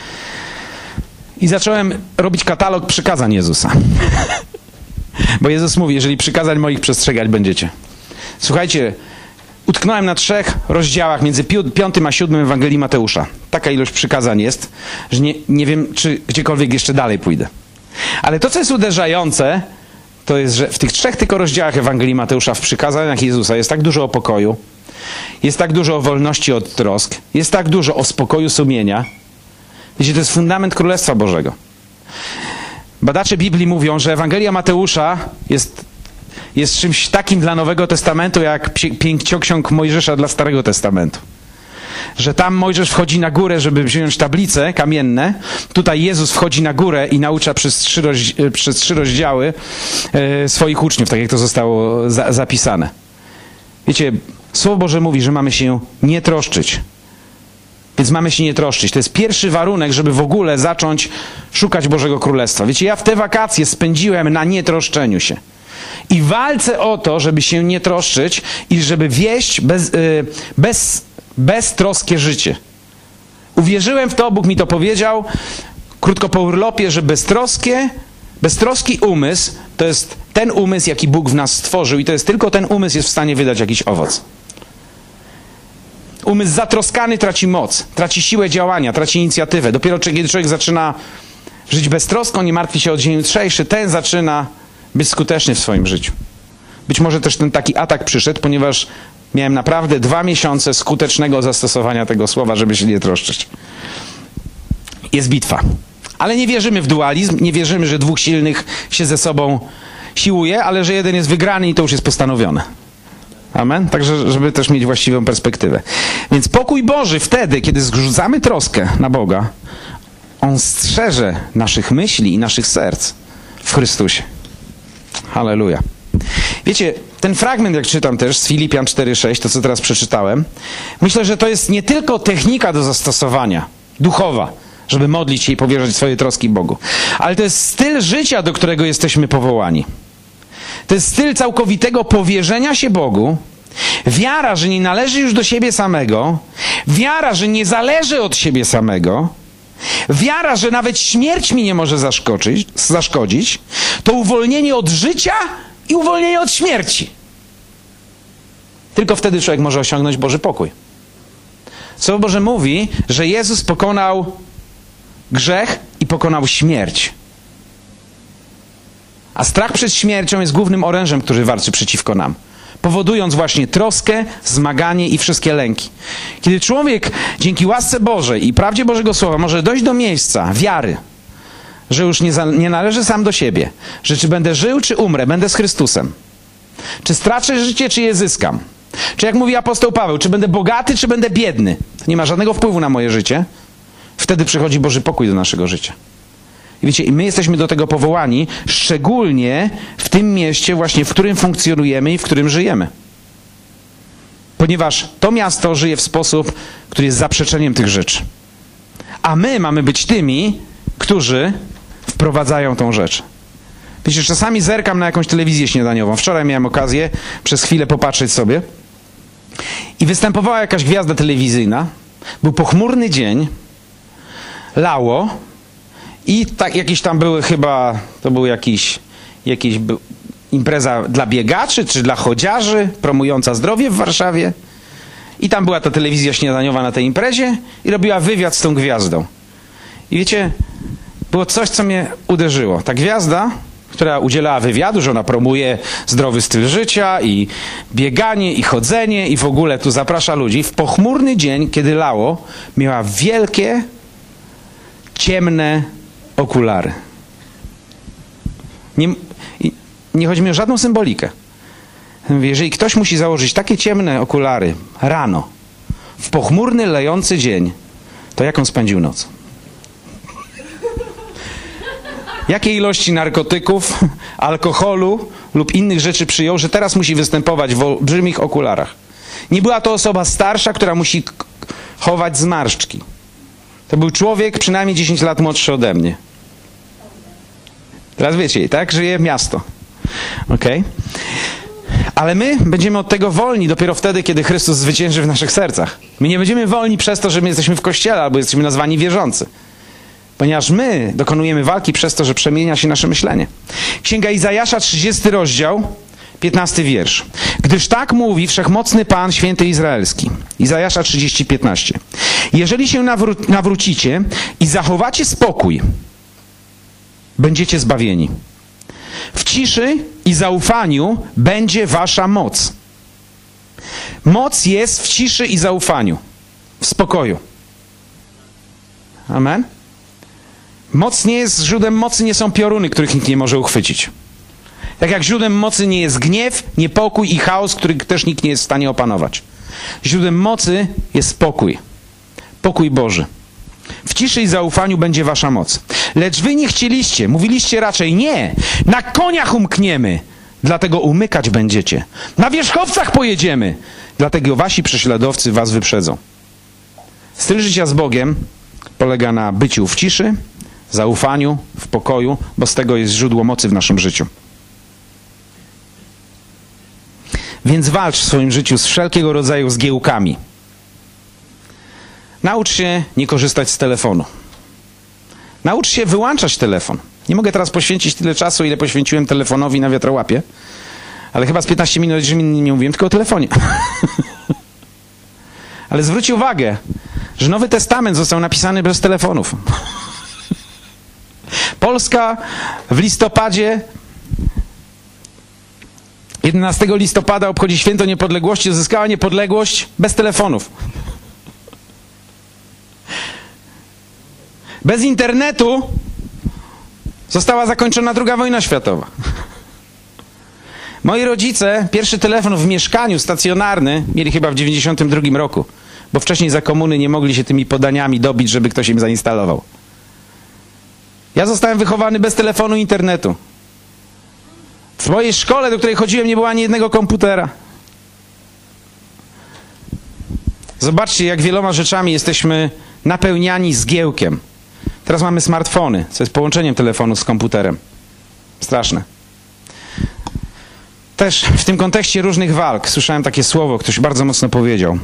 I zacząłem robić katalog przykazań Jezusa. Bo Jezus mówi, jeżeli przykazań moich przestrzegać będziecie. Słuchajcie, utknąłem na 3 rozdziałach między 5 a 7 Ewangelii Mateusza. Taka ilość przykazań jest, że nie wiem, czy gdziekolwiek jeszcze dalej pójdę. Ale to, co jest uderzające, to jest, że w tych 3 tylko rozdziałach Ewangelii Mateusza, w przykazaniach Jezusa jest tak dużo o pokoju, jest tak dużo o wolności od trosk, jest tak dużo o spokoju sumienia. Wiecie, to jest fundament Królestwa Bożego. Badacze Biblii mówią, że Ewangelia Mateusza jest czymś takim dla Nowego Testamentu, jak pięcioksiąg Mojżesza dla Starego Testamentu. Że tam Mojżesz wchodzi na górę, żeby wziąć tablice kamienne. Tutaj Jezus wchodzi na górę i naucza przez 3 rozdziały swoich uczniów, tak jak to zostało zapisane. Wiecie, Słowo Boże mówi, że mamy się nie troszczyć. Więc mamy się nie troszczyć. To jest pierwszy warunek, żeby w ogóle zacząć szukać Bożego Królestwa. Wiecie, ja w te wakacje spędziłem na nietroszczeniu się. I walczę o to, żeby się nie troszczyć i żeby wieść beztroskie życie. Uwierzyłem w to, Bóg mi to powiedział krótko po urlopie, że beztroski umysł to jest ten umysł, jaki Bóg w nas stworzył i to jest tylko ten umysł jest w stanie wydać jakiś owoc. Umysł zatroskany traci moc, traci siłę działania, traci inicjatywę. Dopiero kiedy człowiek zaczyna żyć beztroską, nie martwi się o dzień jutrzejszy, ten zaczyna być skuteczny w swoim życiu. Być może też ten taki atak przyszedł, ponieważ miałem naprawdę 2 miesiące skutecznego zastosowania tego słowa, żeby się nie troszczyć. Jest bitwa. Ale nie wierzymy w dualizm, nie wierzymy, że 2 silnych się ze sobą siłuje, ale że jeden jest wygrany i to już jest postanowione. Amen? Także, żeby też mieć właściwą perspektywę. Więc pokój Boży wtedy, kiedy zrzucamy troskę na Boga, On strzeże naszych myśli i naszych serc w Chrystusie. Halleluja. Wiecie, ten fragment, jak czytam też z Filipian 4:6, to co teraz przeczytałem, myślę, że to jest nie tylko technika do zastosowania, duchowa, żeby modlić się i powierzać swoje troski Bogu, ale to jest styl życia, do którego jesteśmy powołani. To jest styl całkowitego powierzenia się Bogu, wiara, że nie należy już do siebie samego, wiara, że nie zależy od siebie samego, wiara, że nawet śmierć mi nie może zaszkodzić, to uwolnienie od życia i uwolnienie od śmierci. Tylko wtedy człowiek może osiągnąć Boży pokój. Słowo Boże mówi, że Jezus pokonał grzech i pokonał śmierć. A strach przed śmiercią jest głównym orężem, który walczy przeciwko nam. Powodując właśnie troskę, zmaganie i wszystkie lęki. Kiedy człowiek dzięki łasce Bożej i prawdzie Bożego Słowa może dojść do miejsca wiary, że już nie należy sam do siebie, że czy będę żył, czy umrę, będę z Chrystusem. Czy stracę życie, czy je zyskam. Czy jak mówi apostoł Paweł, czy będę bogaty, czy będę biedny. To nie ma żadnego wpływu na moje życie. Wtedy przychodzi Boży pokój do naszego życia. I wiecie, i my jesteśmy do tego powołani, szczególnie w tym mieście właśnie, w którym funkcjonujemy i w którym żyjemy. Ponieważ to miasto żyje w sposób, który jest zaprzeczeniem tych rzeczy. A my mamy być tymi, którzy wprowadzają tą rzecz. Wiecie, czasami zerkam na jakąś telewizję śniadaniową. Wczoraj miałem okazję przez chwilę popatrzeć sobie i występowała jakaś gwiazda telewizyjna. Był pochmurny dzień, lało i tak jakieś tam były chyba, to był jakiś impreza dla biegaczy czy dla chodziarzy promująca zdrowie w Warszawie. I tam była ta telewizja śniadaniowa na tej imprezie i robiła wywiad z tą gwiazdą. I wiecie, było coś, co mnie uderzyło. Ta gwiazda, która udzielała wywiadu, że ona promuje zdrowy styl życia i bieganie i chodzenie i w ogóle tu zaprasza ludzi. W pochmurny dzień, kiedy lało, miała wielkie, ciemne okulary. Nie chodzi mi o żadną symbolikę. Mówię, jeżeli ktoś musi założyć takie ciemne okulary rano, w pochmurny, lejący dzień, to jak on spędził noc? Jakie ilości narkotyków, alkoholu lub innych rzeczy przyjął, że teraz musi występować w olbrzymich okularach? Nie była to osoba starsza, która musi chować zmarszczki. To był człowiek przynajmniej 10 lat młodszy ode mnie. Teraz wiecie, tak? Żyje miasto. Okej? Ale my będziemy od tego wolni dopiero wtedy, kiedy Chrystus zwycięży w naszych sercach. My nie będziemy wolni przez to, że my jesteśmy w kościele albo jesteśmy nazwani wierzący. Ponieważ my dokonujemy walki przez to, że przemienia się nasze myślenie. Księga Izajasza, 30 rozdział, 15 wiersz. Gdyż tak mówi Wszechmocny Pan, Święty Izraelski. Izajasza 30:15. Jeżeli się nawrócicie i zachowacie spokój, będziecie zbawieni. W ciszy i zaufaniu będzie wasza moc. Moc jest w ciszy i zaufaniu. W spokoju. Amen? Moc nie jest, źródłem mocy nie są pioruny, których nikt nie może uchwycić. Tak jak źródłem mocy nie jest gniew, niepokój i chaos, których też nikt nie jest w stanie opanować. Źródłem mocy jest spokój. Pokój Boży. W ciszy i zaufaniu będzie wasza moc. Lecz wy nie chcieliście, mówiliście raczej nie. Na koniach umkniemy, dlatego umykać będziecie. Na wierzchowcach pojedziemy, dlatego wasi prześladowcy was wyprzedzą. Styl życia z Bogiem polega na byciu w ciszy, zaufaniu, w pokoju, bo z tego jest źródło mocy w naszym życiu. Więc walcz w swoim życiu z wszelkiego rodzaju zgiełkami. Naucz się nie korzystać z telefonu. Naucz się wyłączać telefon. Nie mogę teraz poświęcić tyle czasu, ile poświęciłem telefonowi na wiatrołapie, ale chyba z 15 minut że nie mówiłem tylko o telefonie. Ale zwróć uwagę, że Nowy Testament został napisany bez telefonów. Polska w listopadzie, 11 listopada obchodzi święto niepodległości, uzyskała niepodległość bez telefonów. Bez internetu została zakończona II wojna światowa. Moi rodzice pierwszy telefon w mieszkaniu stacjonarny mieli chyba w 92 roku, bo wcześniej za komuny nie mogli się tymi podaniami dobić, żeby ktoś im zainstalował. Ja zostałem wychowany bez telefonu i internetu. W mojej szkole, do której chodziłem, nie było ani jednego komputera. Zobaczcie, jak wieloma rzeczami jesteśmy napełniani zgiełkiem. Teraz mamy smartfony, co jest połączeniem telefonu z komputerem. Straszne. Też w tym kontekście różnych walk słyszałem takie słowo, ktoś bardzo mocno powiedział.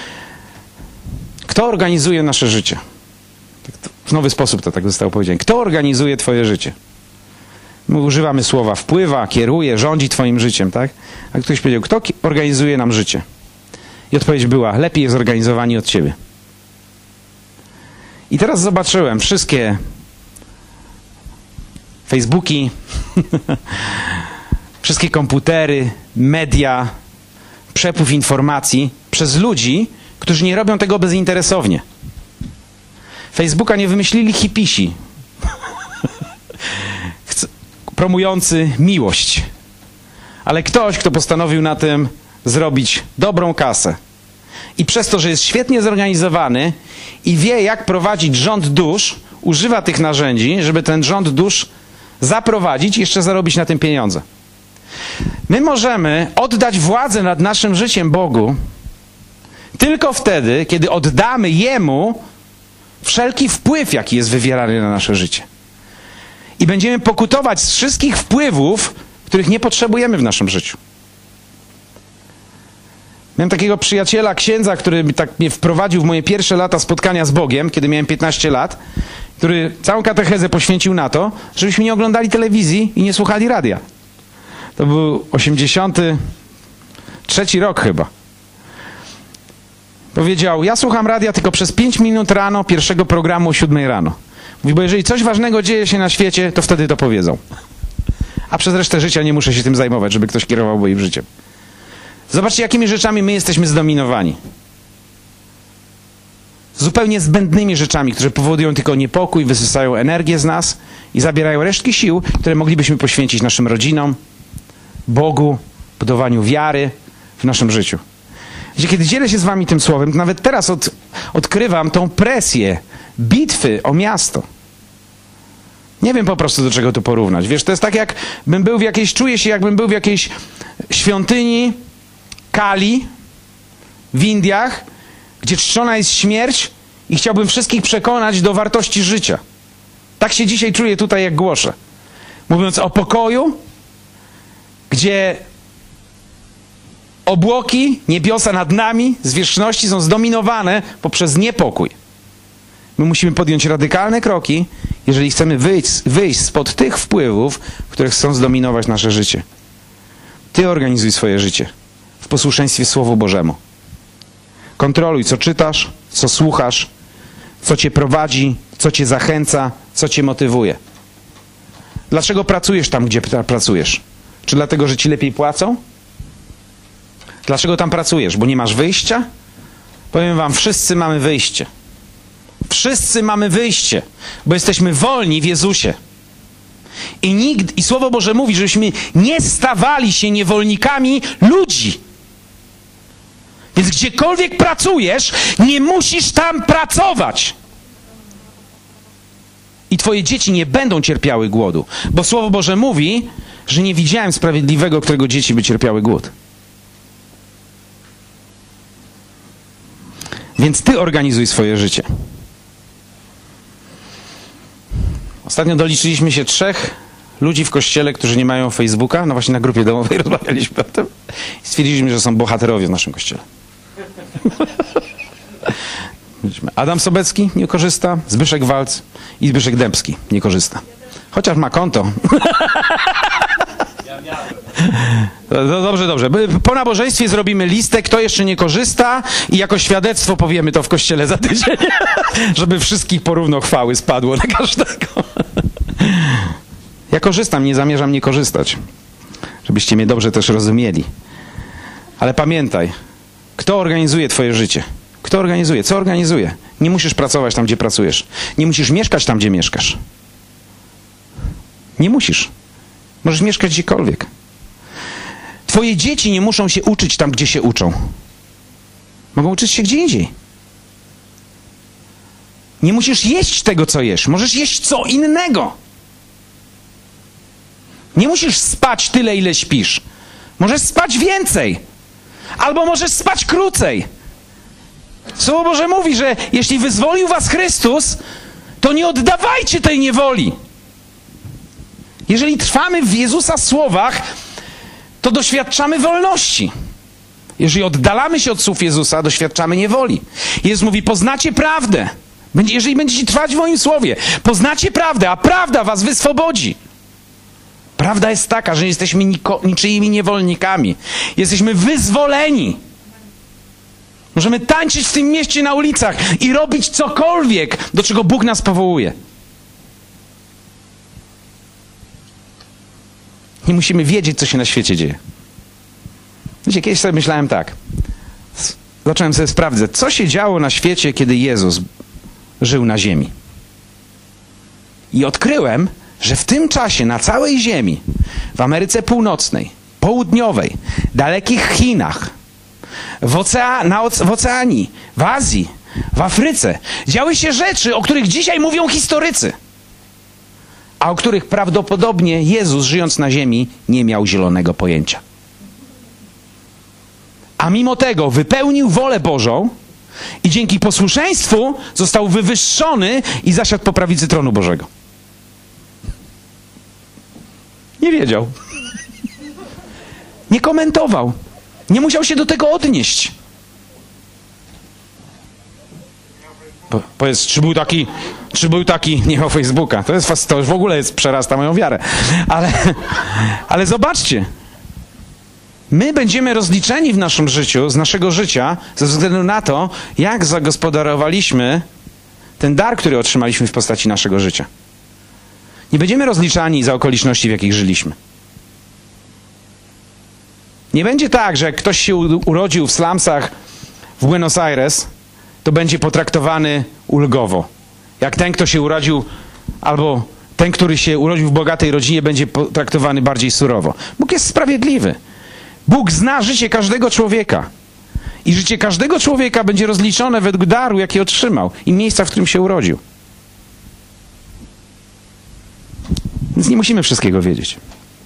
Kto organizuje nasze życie? W nowy sposób to tak zostało powiedziane. Kto organizuje twoje życie? My używamy słowa wpływa, kieruje, rządzi twoim życiem, tak? A ktoś powiedział, kto organizuje nam życie? I odpowiedź była, lepiej jest zorganizowani od ciebie. I teraz zobaczyłem wszystkie Facebooki, wszystkie komputery, media, przepływ informacji przez ludzi, którzy nie robią tego bezinteresownie. Facebooka nie wymyślili hipisi promujący miłość, ale ktoś, kto postanowił na tym zrobić dobrą kasę. I przez to, że jest świetnie zorganizowany i wie, jak prowadzić rząd dusz, używa tych narzędzi, żeby ten rząd dusz zaprowadzić i jeszcze zarobić na tym pieniądze. My możemy oddać władzę nad naszym życiem Bogu tylko wtedy, kiedy oddamy Jemu wszelki wpływ, jaki jest wywierany na nasze życie. I będziemy pokutować z wszystkich wpływów, których nie potrzebujemy w naszym życiu. Miałem takiego przyjaciela, księdza, który tak mnie wprowadził w moje pierwsze lata spotkania z Bogiem, kiedy miałem 15 lat, który całą katechezę poświęcił na to, żebyśmy nie oglądali telewizji i nie słuchali radia. To był 83 rok chyba. Powiedział, ja słucham radia tylko przez 5 minut rano, pierwszego programu o 7 rano. Mówi, bo jeżeli coś ważnego dzieje się na świecie, to wtedy to powiedzą. A przez resztę życia nie muszę się tym zajmować, żeby ktoś kierował moim życiem. Zobaczcie, jakimi rzeczami my jesteśmy zdominowani. Zupełnie zbędnymi rzeczami, które powodują tylko niepokój, wysysają energię z nas i zabierają resztki sił, które moglibyśmy poświęcić naszym rodzinom, Bogu, budowaniu wiary w naszym życiu. Wiecie, kiedy dzielę się z wami tym słowem, to nawet teraz odkrywam tą presję bitwy o miasto. Nie wiem po prostu, do czego to porównać. Wiesz, to jest tak, jakbym był w jakiejś, czuję się, jakbym był w jakiejś świątyni Kali w Indiach, gdzie czczona jest śmierć i chciałbym wszystkich przekonać do wartości życia. Tak się dzisiaj czuję tutaj, jak głoszę. Mówiąc o pokoju, gdzie obłoki, niebiosa nad nami, zwierzchności są zdominowane poprzez niepokój. My musimy podjąć radykalne kroki, jeżeli chcemy wyjść spod tych wpływów, które chcą zdominować nasze życie. Ty organizuj swoje życie w posłuszeństwie Słowu Bożemu. Kontroluj, co czytasz, co słuchasz, co cię prowadzi, co cię zachęca, co cię motywuje. Dlaczego pracujesz tam, gdzie pracujesz? Czy dlatego, że ci lepiej płacą? Dlaczego tam pracujesz? Bo nie masz wyjścia? Powiem wam, wszyscy mamy wyjście. Wszyscy mamy wyjście, bo jesteśmy wolni w Jezusie. I Słowo Boże mówi, żebyśmy nie stawali się niewolnikami ludzi. Więc gdziekolwiek pracujesz, nie musisz tam pracować. I twoje dzieci nie będą cierpiały głodu. Bo Słowo Boże mówi, że nie widziałem sprawiedliwego, którego dzieci by cierpiały głód. Więc ty organizuj swoje życie. Ostatnio doliczyliśmy się 3 ludzi w kościele, którzy nie mają Facebooka. No właśnie na grupie domowej rozmawialiśmy o tym. I stwierdziliśmy, że są bohaterowie w naszym kościele. Adam Sobecki nie korzysta, Zbyszek Walc i Zbyszek Dębski nie korzysta. Chociaż ma konto. No dobrze. Po nabożeństwie zrobimy listę, kto jeszcze nie korzysta i jako świadectwo powiemy to w kościele za tydzień, żeby wszystkich porówno chwały spadło na każdego. Ja korzystam, nie zamierzam nie korzystać. Żebyście mnie dobrze też rozumieli. Ale pamiętaj, kto organizuje twoje życie? Kto organizuje? Co organizuje? Nie musisz pracować tam, gdzie pracujesz. Nie musisz mieszkać tam, gdzie mieszkasz. Nie musisz. Możesz mieszkać gdziekolwiek. Twoje dzieci nie muszą się uczyć tam, gdzie się uczą. Mogą uczyć się gdzie indziej. Nie musisz jeść tego, co jesz. Możesz jeść co innego. Nie musisz spać tyle, ile śpisz. Możesz spać więcej. Albo możesz spać krócej. Słowo Boże mówi, że jeśli wyzwolił was Chrystus, to nie oddawajcie tej niewoli. Jeżeli trwamy w Jezusa słowach, to doświadczamy wolności. Jeżeli oddalamy się od słów Jezusa, doświadczamy niewoli. Jezus mówi, poznacie prawdę. Jeżeli będziecie trwać w moim słowie, poznacie prawdę, a prawda was wyswobodzi. Prawda jest taka, że nie jesteśmy niczyimi niewolnikami. Jesteśmy wyzwoleni. Możemy tańczyć w tym mieście na ulicach i robić cokolwiek, do czego Bóg nas powołuje. Nie musimy wiedzieć, co się na świecie dzieje. Wiecie, kiedyś sobie myślałem tak. Zacząłem sobie sprawdzać, co się działo na świecie, kiedy Jezus żył na ziemi. I odkryłem, że w tym czasie na całej ziemi, w Ameryce Północnej, Południowej, dalekich Chinach, w Oceanii, w Azji, w Afryce, działy się rzeczy, o których dzisiaj mówią historycy, a o których prawdopodobnie Jezus, żyjąc na ziemi, nie miał zielonego pojęcia. A mimo tego wypełnił wolę Bożą i dzięki posłuszeństwu został wywyższony i zasiadł po prawicy tronu Bożego. Nie wiedział. Nie komentował. Nie musiał się do tego odnieść. Powiedz, czy był taki, nie miał Facebooka. To już w ogóle przerasta moją wiarę. Ale zobaczcie. My będziemy rozliczeni w naszym życiu, z naszego życia, ze względu na to, jak zagospodarowaliśmy ten dar, który otrzymaliśmy w postaci naszego życia. Nie będziemy rozliczani za okoliczności, w jakich żyliśmy. Nie będzie tak, że jak ktoś się urodził w slumsach w Buenos Aires, to będzie potraktowany ulgowo. Jak ten, kto się urodził, albo ten, który się urodził w bogatej rodzinie, będzie potraktowany bardziej surowo. Bóg jest sprawiedliwy. Bóg zna życie każdego człowieka. I życie każdego człowieka będzie rozliczone według daru, jaki otrzymał i miejsca, w którym się urodził. Więc nie musimy wszystkiego wiedzieć.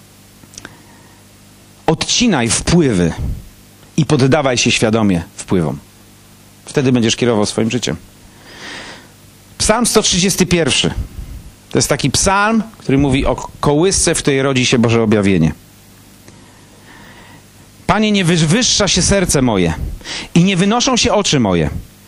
Odcinaj wpływy i poddawaj się świadomie wpływom. Wtedy będziesz kierował swoim życiem. Psalm 131. To jest taki psalm, który mówi o kołysce, w której rodzi się Boże objawienie. Panie, nie wywyższa się serce moje i nie wynoszą się oczy moje.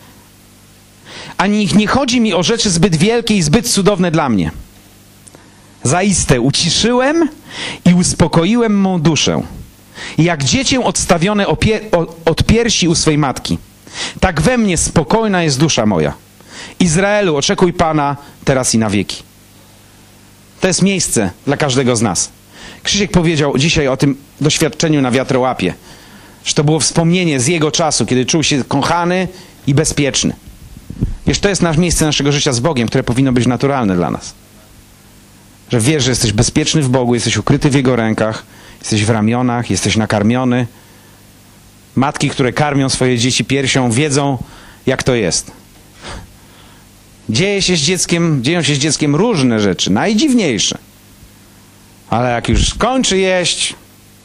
Ani nie chodzi mi o rzeczy zbyt wielkie i zbyt cudowne dla mnie. Zaiste uciszyłem i uspokoiłem mą duszę. Jak dziecię odstawione od piersi u swej matki. Tak we mnie spokojna jest dusza moja. Izraelu, oczekuj Pana teraz i na wieki. To jest miejsce dla każdego z nas. Krzysiek powiedział dzisiaj o tym doświadczeniu na wiatrołapie, że to było wspomnienie z jego czasu, kiedy czuł się kochany i bezpieczny. Wiesz, to jest miejsce naszego życia z Bogiem, które powinno być naturalne dla nas. Że wiesz, że jesteś bezpieczny w Bogu, jesteś ukryty w Jego rękach, jesteś w ramionach, jesteś nakarmiony. Matki, które karmią swoje dzieci piersią, wiedzą, jak to jest. Dzieją się z dzieckiem różne rzeczy, najdziwniejsze. Ale jak już skończy jeść,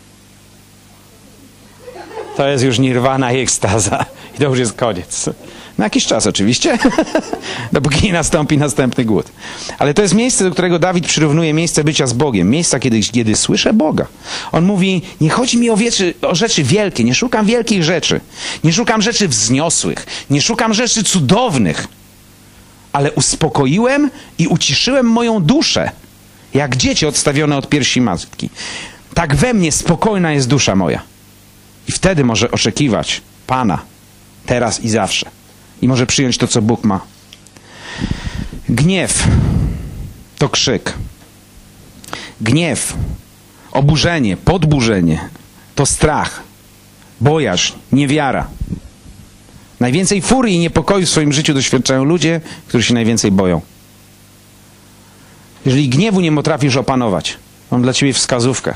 to jest już nirwana i ekstaza. I to już jest koniec. Na jakiś czas oczywiście, dopóki nie nastąpi następny głód. Ale to jest miejsce, do którego Dawid przyrównuje miejsce bycia z Bogiem. Miejsca, kiedy słyszę Boga. On mówi, nie chodzi mi o rzeczy wielkie, nie szukam wielkich rzeczy. Nie szukam rzeczy wzniosłych. Nie szukam rzeczy cudownych. Ale uspokoiłem i uciszyłem moją duszę. Jak dziecię odstawione od piersi matki. Tak we mnie spokojna jest dusza moja. I wtedy może oczekiwać Pana. Teraz i zawsze. I może przyjąć to, co Bóg ma. Gniew to krzyk. Gniew, oburzenie, podburzenie to strach, bojaźń, niewiara. Najwięcej furii i niepokoju w swoim życiu doświadczają ludzie, którzy się najwięcej boją. Jeżeli gniewu nie potrafisz opanować, mam dla ciebie wskazówkę.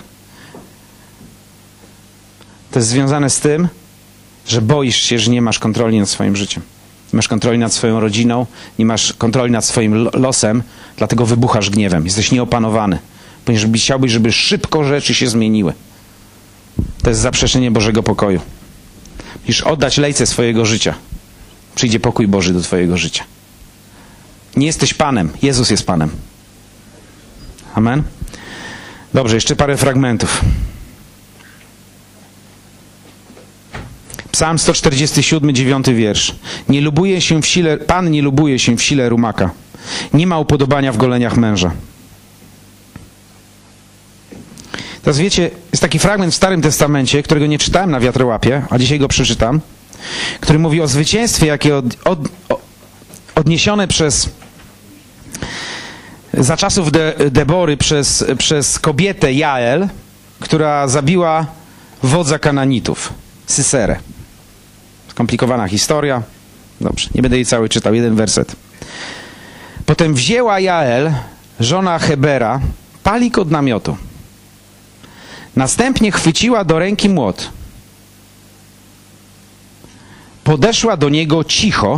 To jest związane z tym, że boisz się, że nie masz kontroli nad swoim życiem. Nie masz kontroli nad swoją rodziną, nie masz kontroli nad swoim losem, dlatego wybuchasz gniewem. Jesteś nieopanowany. Ponieważ chciałbyś, żeby szybko rzeczy się zmieniły. To jest zaprzeczenie Bożego pokoju. Musisz oddać lejce swojego życia. Przyjdzie pokój Boży do twojego życia. Nie jesteś Panem. Jezus jest Panem. Amen? Dobrze, jeszcze parę fragmentów. Psalm 147, 9 wiersz. Pan nie lubuje się w sile rumaka. Nie ma upodobania w goleniach męża. Teraz wiecie, jest taki fragment w Starym Testamencie, którego nie czytałem na wiatrołapie, a dzisiaj go przeczytam, który mówi o zwycięstwie, jakie odniesione za czasów Debory przez kobietę Jael, która zabiła wodza Kananitów, Syserę. Skomplikowana historia. Dobrze, nie będę jej cały czytał, jeden werset. Potem wzięła Jael, żona Hebera, palik od namiotu. Następnie chwyciła do ręki młot. Podeszła do niego cicho.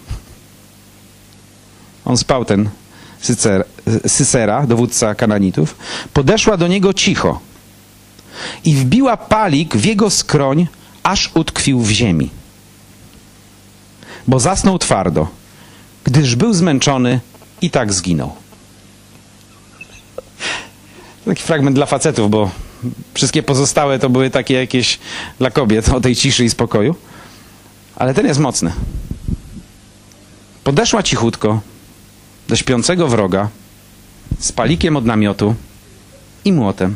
On spał, ten Sysera, dowódca Kananitów. Podeszła do niego cicho i wbiła palik w jego skroń, aż utkwił w ziemi. Bo zasnął twardo, gdyż był zmęczony i tak zginął. Taki fragment dla facetów, bo wszystkie pozostałe to były takie jakieś dla kobiet, o tej ciszy i spokoju. Ale ten jest mocny. Podeszła cichutko do śpiącego wroga z palikiem od namiotu i młotem.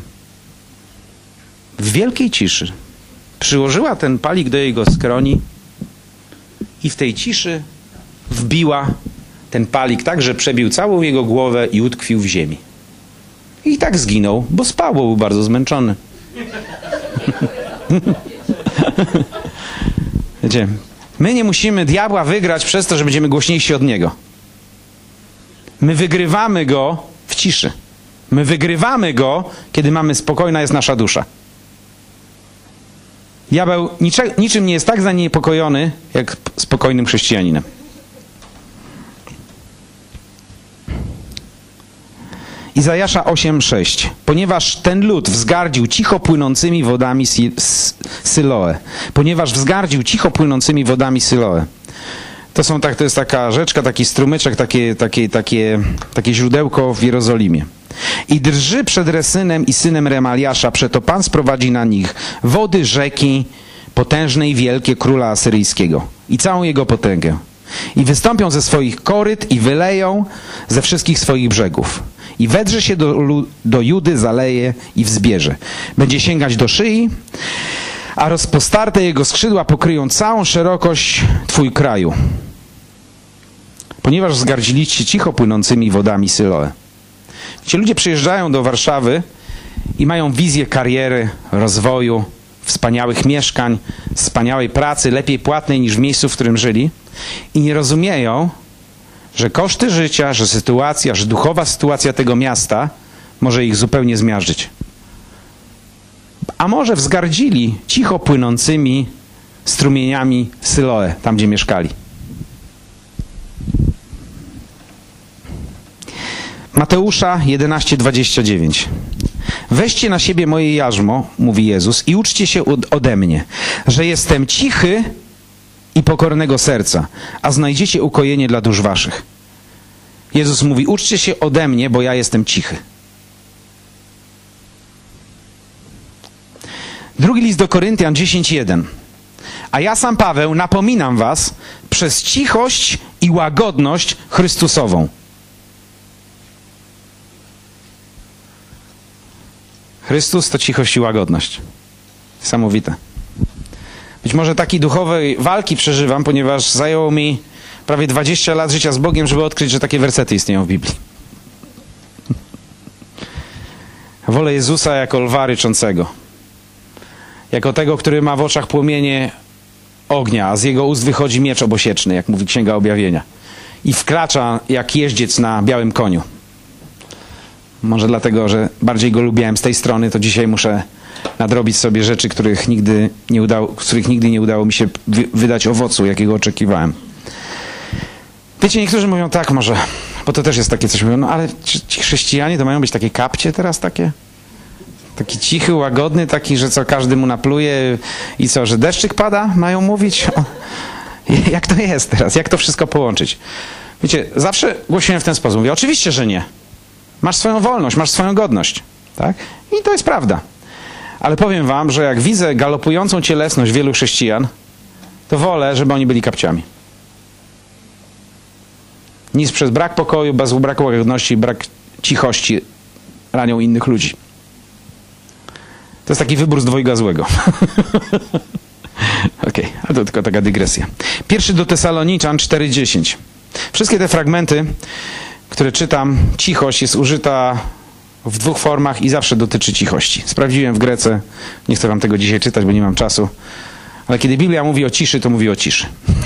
W wielkiej ciszy przyłożyła ten palik do jego skroni i w tej ciszy wbiła ten palik tak, że przebił całą jego głowę i utkwił w ziemi. I tak zginął, bo spał, bo był bardzo zmęczony. Wiecie, my nie musimy diabła wygrać przez to, że będziemy głośniejsi od niego. My wygrywamy go w ciszy. My wygrywamy go, kiedy spokojna jest nasza dusza. Diabeł niczym nie jest tak zaniepokojony, jak spokojnym chrześcijaninem. Izajasza 8:6. Ponieważ ten lud wzgardził cicho płynącymi wodami Syloe. Ponieważ wzgardził cicho płynącymi wodami Syloe. To jest taka rzeczka, taki strumyczek, takie źródełko w Jerozolimie. I drży przed Resynem i synem Remaliasza, przeto Pan sprowadzi na nich wody rzeki potężne i wielkie króla asyryjskiego i całą jego potęgę. I wystąpią ze swoich koryt i wyleją ze wszystkich swoich brzegów. I wedrze się do Judy, zaleje i wzbierze. Będzie sięgać do szyi, a rozpostarte jego skrzydła pokryją całą szerokość Twój kraju. Ponieważ wzgardziliście cicho płynącymi wodami Syloe. Ci ludzie przyjeżdżają do Warszawy i mają wizję kariery, rozwoju, wspaniałych mieszkań, wspaniałej pracy, lepiej płatnej niż w miejscu, w którym żyli. I nie rozumieją, że koszty życia, że duchowa sytuacja tego miasta może ich zupełnie zmiażdżyć. A może wzgardzili cicho płynącymi strumieniami Syloe, tam gdzie mieszkali. Mateusza 11:29. Weźcie na siebie moje jarzmo, mówi Jezus, i uczcie się ode mnie, że jestem cichy i pokornego serca, a znajdziecie ukojenie dla dusz waszych. Jezus mówi, uczcie się ode mnie, bo ja jestem cichy. Drugi list do Koryntian 10:1. A ja sam Paweł napominam was przez cichość i łagodność Chrystusową. Chrystus to cichość i łagodność. Niesamowite. Być może takiej duchowej walki przeżywam, ponieważ zajęło mi prawie 20 lat życia z Bogiem, żeby odkryć, że takie wersety istnieją w Biblii. Wolę Jezusa jako lwa ryczącego. Jako tego, który ma w oczach płomienie ognia, a z jego ust wychodzi miecz obosieczny, jak mówi Księga Objawienia. I wkracza jak jeździec na białym koniu. Może dlatego, że bardziej go lubiłem z tej strony, to dzisiaj muszę nadrobić sobie rzeczy, z których nigdy nie udało mi się wydać owocu, jakiego oczekiwałem. Wiecie, niektórzy mówią tak może, bo to też jest takie coś, mówią, no ale ci chrześcijanie to mają być takie kapcie teraz takie? Taki cichy, łagodny, taki, że co każdy mu napluje i co, że deszczyk pada? Mają mówić? Jak to jest teraz? Jak to wszystko połączyć? Wiecie, zawsze głosiłem w ten sposób. Mówię, oczywiście, że nie. Masz swoją wolność, masz swoją godność. Tak? I to jest prawda. Ale powiem wam, że jak widzę galopującą cielesność wielu chrześcijan, to wolę, żeby oni byli kapciami. Niż przez brak pokoju, bez braku łagodności, brak cichości ranią innych ludzi. To jest taki wybór z dwojga złego. Okej, ale to tylko taka dygresja. 1 do Tesaloniczan 4:10. Wszystkie te fragmenty, które czytam, cichość jest użyta w dwóch formach i zawsze dotyczy cichości. Sprawdziłem w Grece, nie chcę wam tego dzisiaj czytać, bo nie mam czasu, ale kiedy Biblia mówi o ciszy, to mówi o ciszy.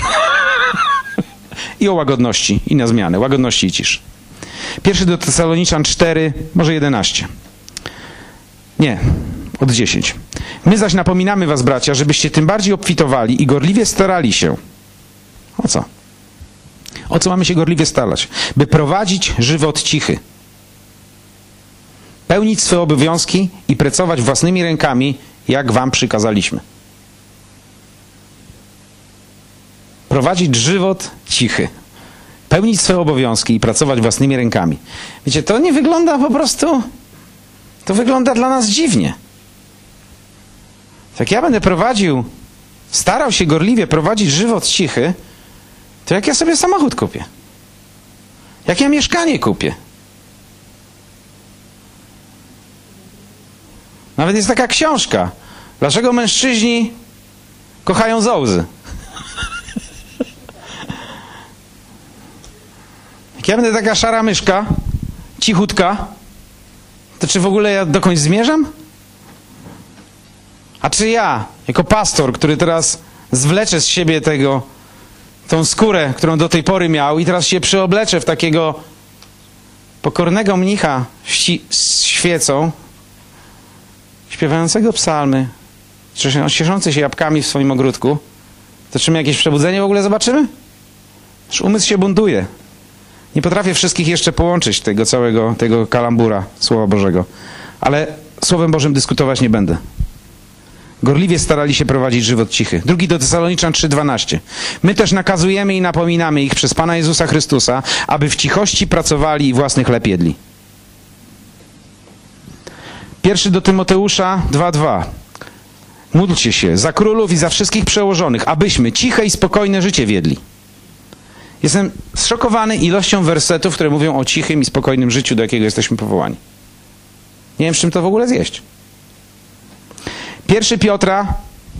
I o łagodności, i na zmianę, łagodności i ciszy. 1 do Tesaloniczan 4, może 11. Nie, od 10. My zaś napominamy was, bracia, żebyście tym bardziej obfitowali i gorliwie starali się. O co? O co mamy się gorliwie starać? By prowadzić żywot cichy. Pełnić swoje obowiązki i pracować własnymi rękami, jak wam przykazaliśmy. Prowadzić żywot cichy. Pełnić swoje obowiązki i pracować własnymi rękami. Wiecie, to nie wygląda po prostu... To wygląda dla nas dziwnie. Jak ja będę starał się gorliwie prowadzić żywot cichy, to jak ja sobie samochód kupię? Jak ja mieszkanie kupię? Nawet jest taka książka. Dlaczego mężczyźni kochają zołzy? Jak ja będę taka szara myszka, cichutka, to czy w ogóle ja dokądś zmierzam? A czy ja, jako pastor, który teraz zwleczę z siebie tą skórę, którą do tej pory miał i teraz się przyobleczę w takiego pokornego mnicha z świecą, śpiewającego psalmy, cieszący się jabłkami w swoim ogródku, to czy my jakieś przebudzenie w ogóle zobaczymy? Już umysł się buntuje. Nie potrafię wszystkich jeszcze połączyć tego kalambura Słowa Bożego. Ale Słowem Bożym dyskutować nie będę. Gorliwie starali się prowadzić żywot cichy. 2 do Tesaloniczan 3:12. My też nakazujemy i napominamy ich przez Pana Jezusa Chrystusa, aby w cichości pracowali i własny chleb jedli. 1 do Tymoteusza 2:2. Módlcie się za królów i za wszystkich przełożonych, abyśmy ciche i spokojne życie wiedli. Jestem zszokowany ilością wersetów, które mówią o cichym i spokojnym życiu, do jakiego jesteśmy powołani. Nie wiem, z czym to w ogóle zjeść. 1 Piotra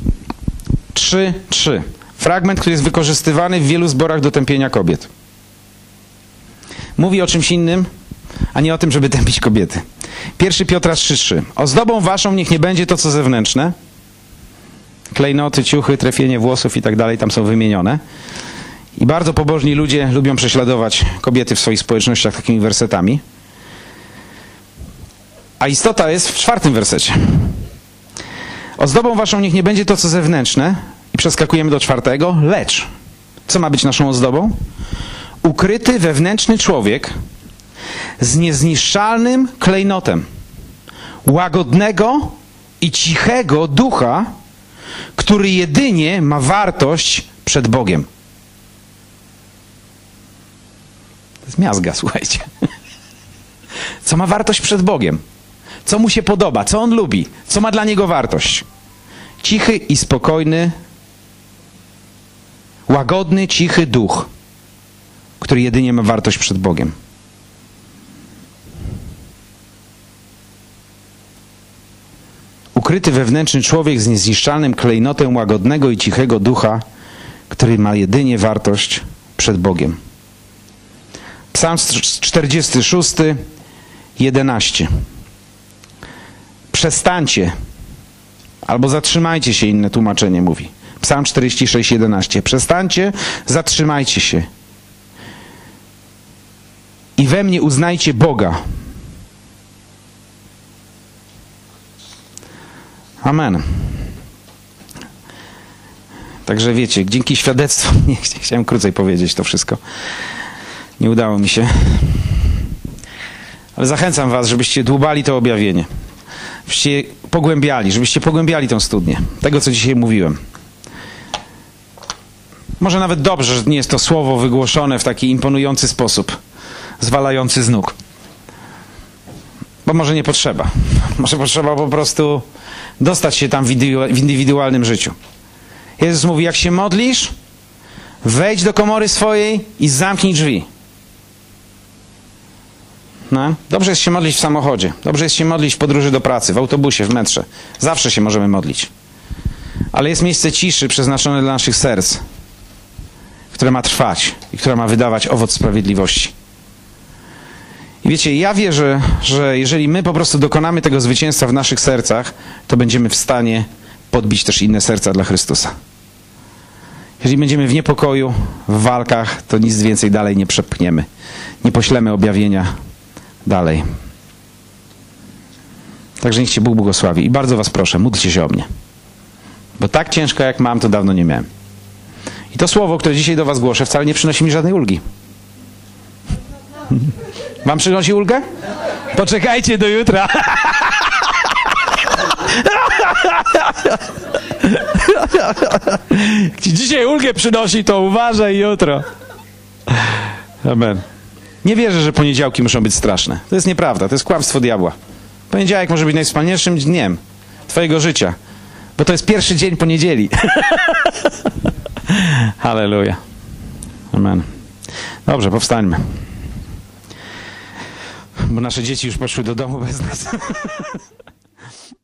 3:3. Fragment, który jest wykorzystywany w wielu zborach do tępienia kobiet. Mówi o czymś innym, a nie o tym, żeby tępić kobiety. 1 Piotra 3:3. Ozdobą waszą niech nie będzie to, co zewnętrzne. Klejnoty, ciuchy, trefienie włosów i tak dalej tam są wymienione. I bardzo pobożni ludzie lubią prześladować kobiety w swoich społecznościach takimi wersetami. A istota jest w 4 wersecie. Ozdobą waszą niech nie będzie to, co zewnętrzne. I przeskakujemy do 4. Lecz, co ma być naszą ozdobą? Ukryty wewnętrzny człowiek z niezniszczalnym klejnotem łagodnego i cichego ducha, który jedynie ma wartość przed Bogiem. To jest miazga, słuchajcie. Co ma wartość przed Bogiem? Co mu się podoba? Co on lubi? Co ma dla niego wartość? Cichy i spokojny, łagodny, cichy duch, który jedynie ma wartość przed Bogiem. Ukryty wewnętrzny człowiek z niezniszczalnym klejnotem łagodnego i cichego ducha, który ma jedynie wartość przed Bogiem. Psalm 46, 11. Przestańcie, albo zatrzymajcie się, inne tłumaczenie mówi. Psalm 46, 11. Przestańcie, zatrzymajcie się. I we mnie uznajcie Boga. Amen. Także wiecie, dzięki świadectwu, nie chciałem krócej powiedzieć to wszystko. Nie udało mi się. Ale zachęcam was, żebyście dłubali to objawienie. Żebyście pogłębiali tą studnię. Tego, co dzisiaj mówiłem. Może nawet dobrze, że nie jest to słowo wygłoszone w taki imponujący sposób, zwalający z nóg. Bo może nie potrzeba. Może potrzeba po prostu dostać się tam w indywidualnym życiu. Jezus mówi, jak się modlisz, wejdź do komory swojej i zamknij drzwi. No. Dobrze jest się modlić w samochodzie. Dobrze jest się modlić w podróży do pracy, w autobusie, w metrze. Zawsze się możemy modlić. Ale jest miejsce ciszy przeznaczone dla naszych serc, które ma trwać i która ma wydawać owoc sprawiedliwości. I wiecie, ja wierzę, że jeżeli my po prostu dokonamy tego zwycięstwa w naszych sercach, to będziemy w stanie podbić też inne serca dla Chrystusa. Jeżeli będziemy w niepokoju, w walkach, to nic więcej dalej nie przepchniemy. Nie poślemy objawienia dalej. Także niech Cię Bóg błogosławi. I bardzo was proszę, módlcie się o mnie. Bo tak ciężko jak mam, to dawno nie miałem. I to słowo, które dzisiaj do was głoszę, wcale nie przynosi mi żadnej ulgi. Wam przynosi ulgę? Poczekajcie do jutra. Jak ci dzisiaj ulgę przynosi, to uważaj jutro. Amen. Nie wierzę, że poniedziałki muszą być straszne. To jest nieprawda, to jest kłamstwo diabła. Poniedziałek może być najwspanialszym dniem twojego życia, bo to jest pierwszy dzień po niedzieli. Halleluja. Amen. Dobrze, powstańmy. Bo nasze dzieci już poszły do domu bez nas.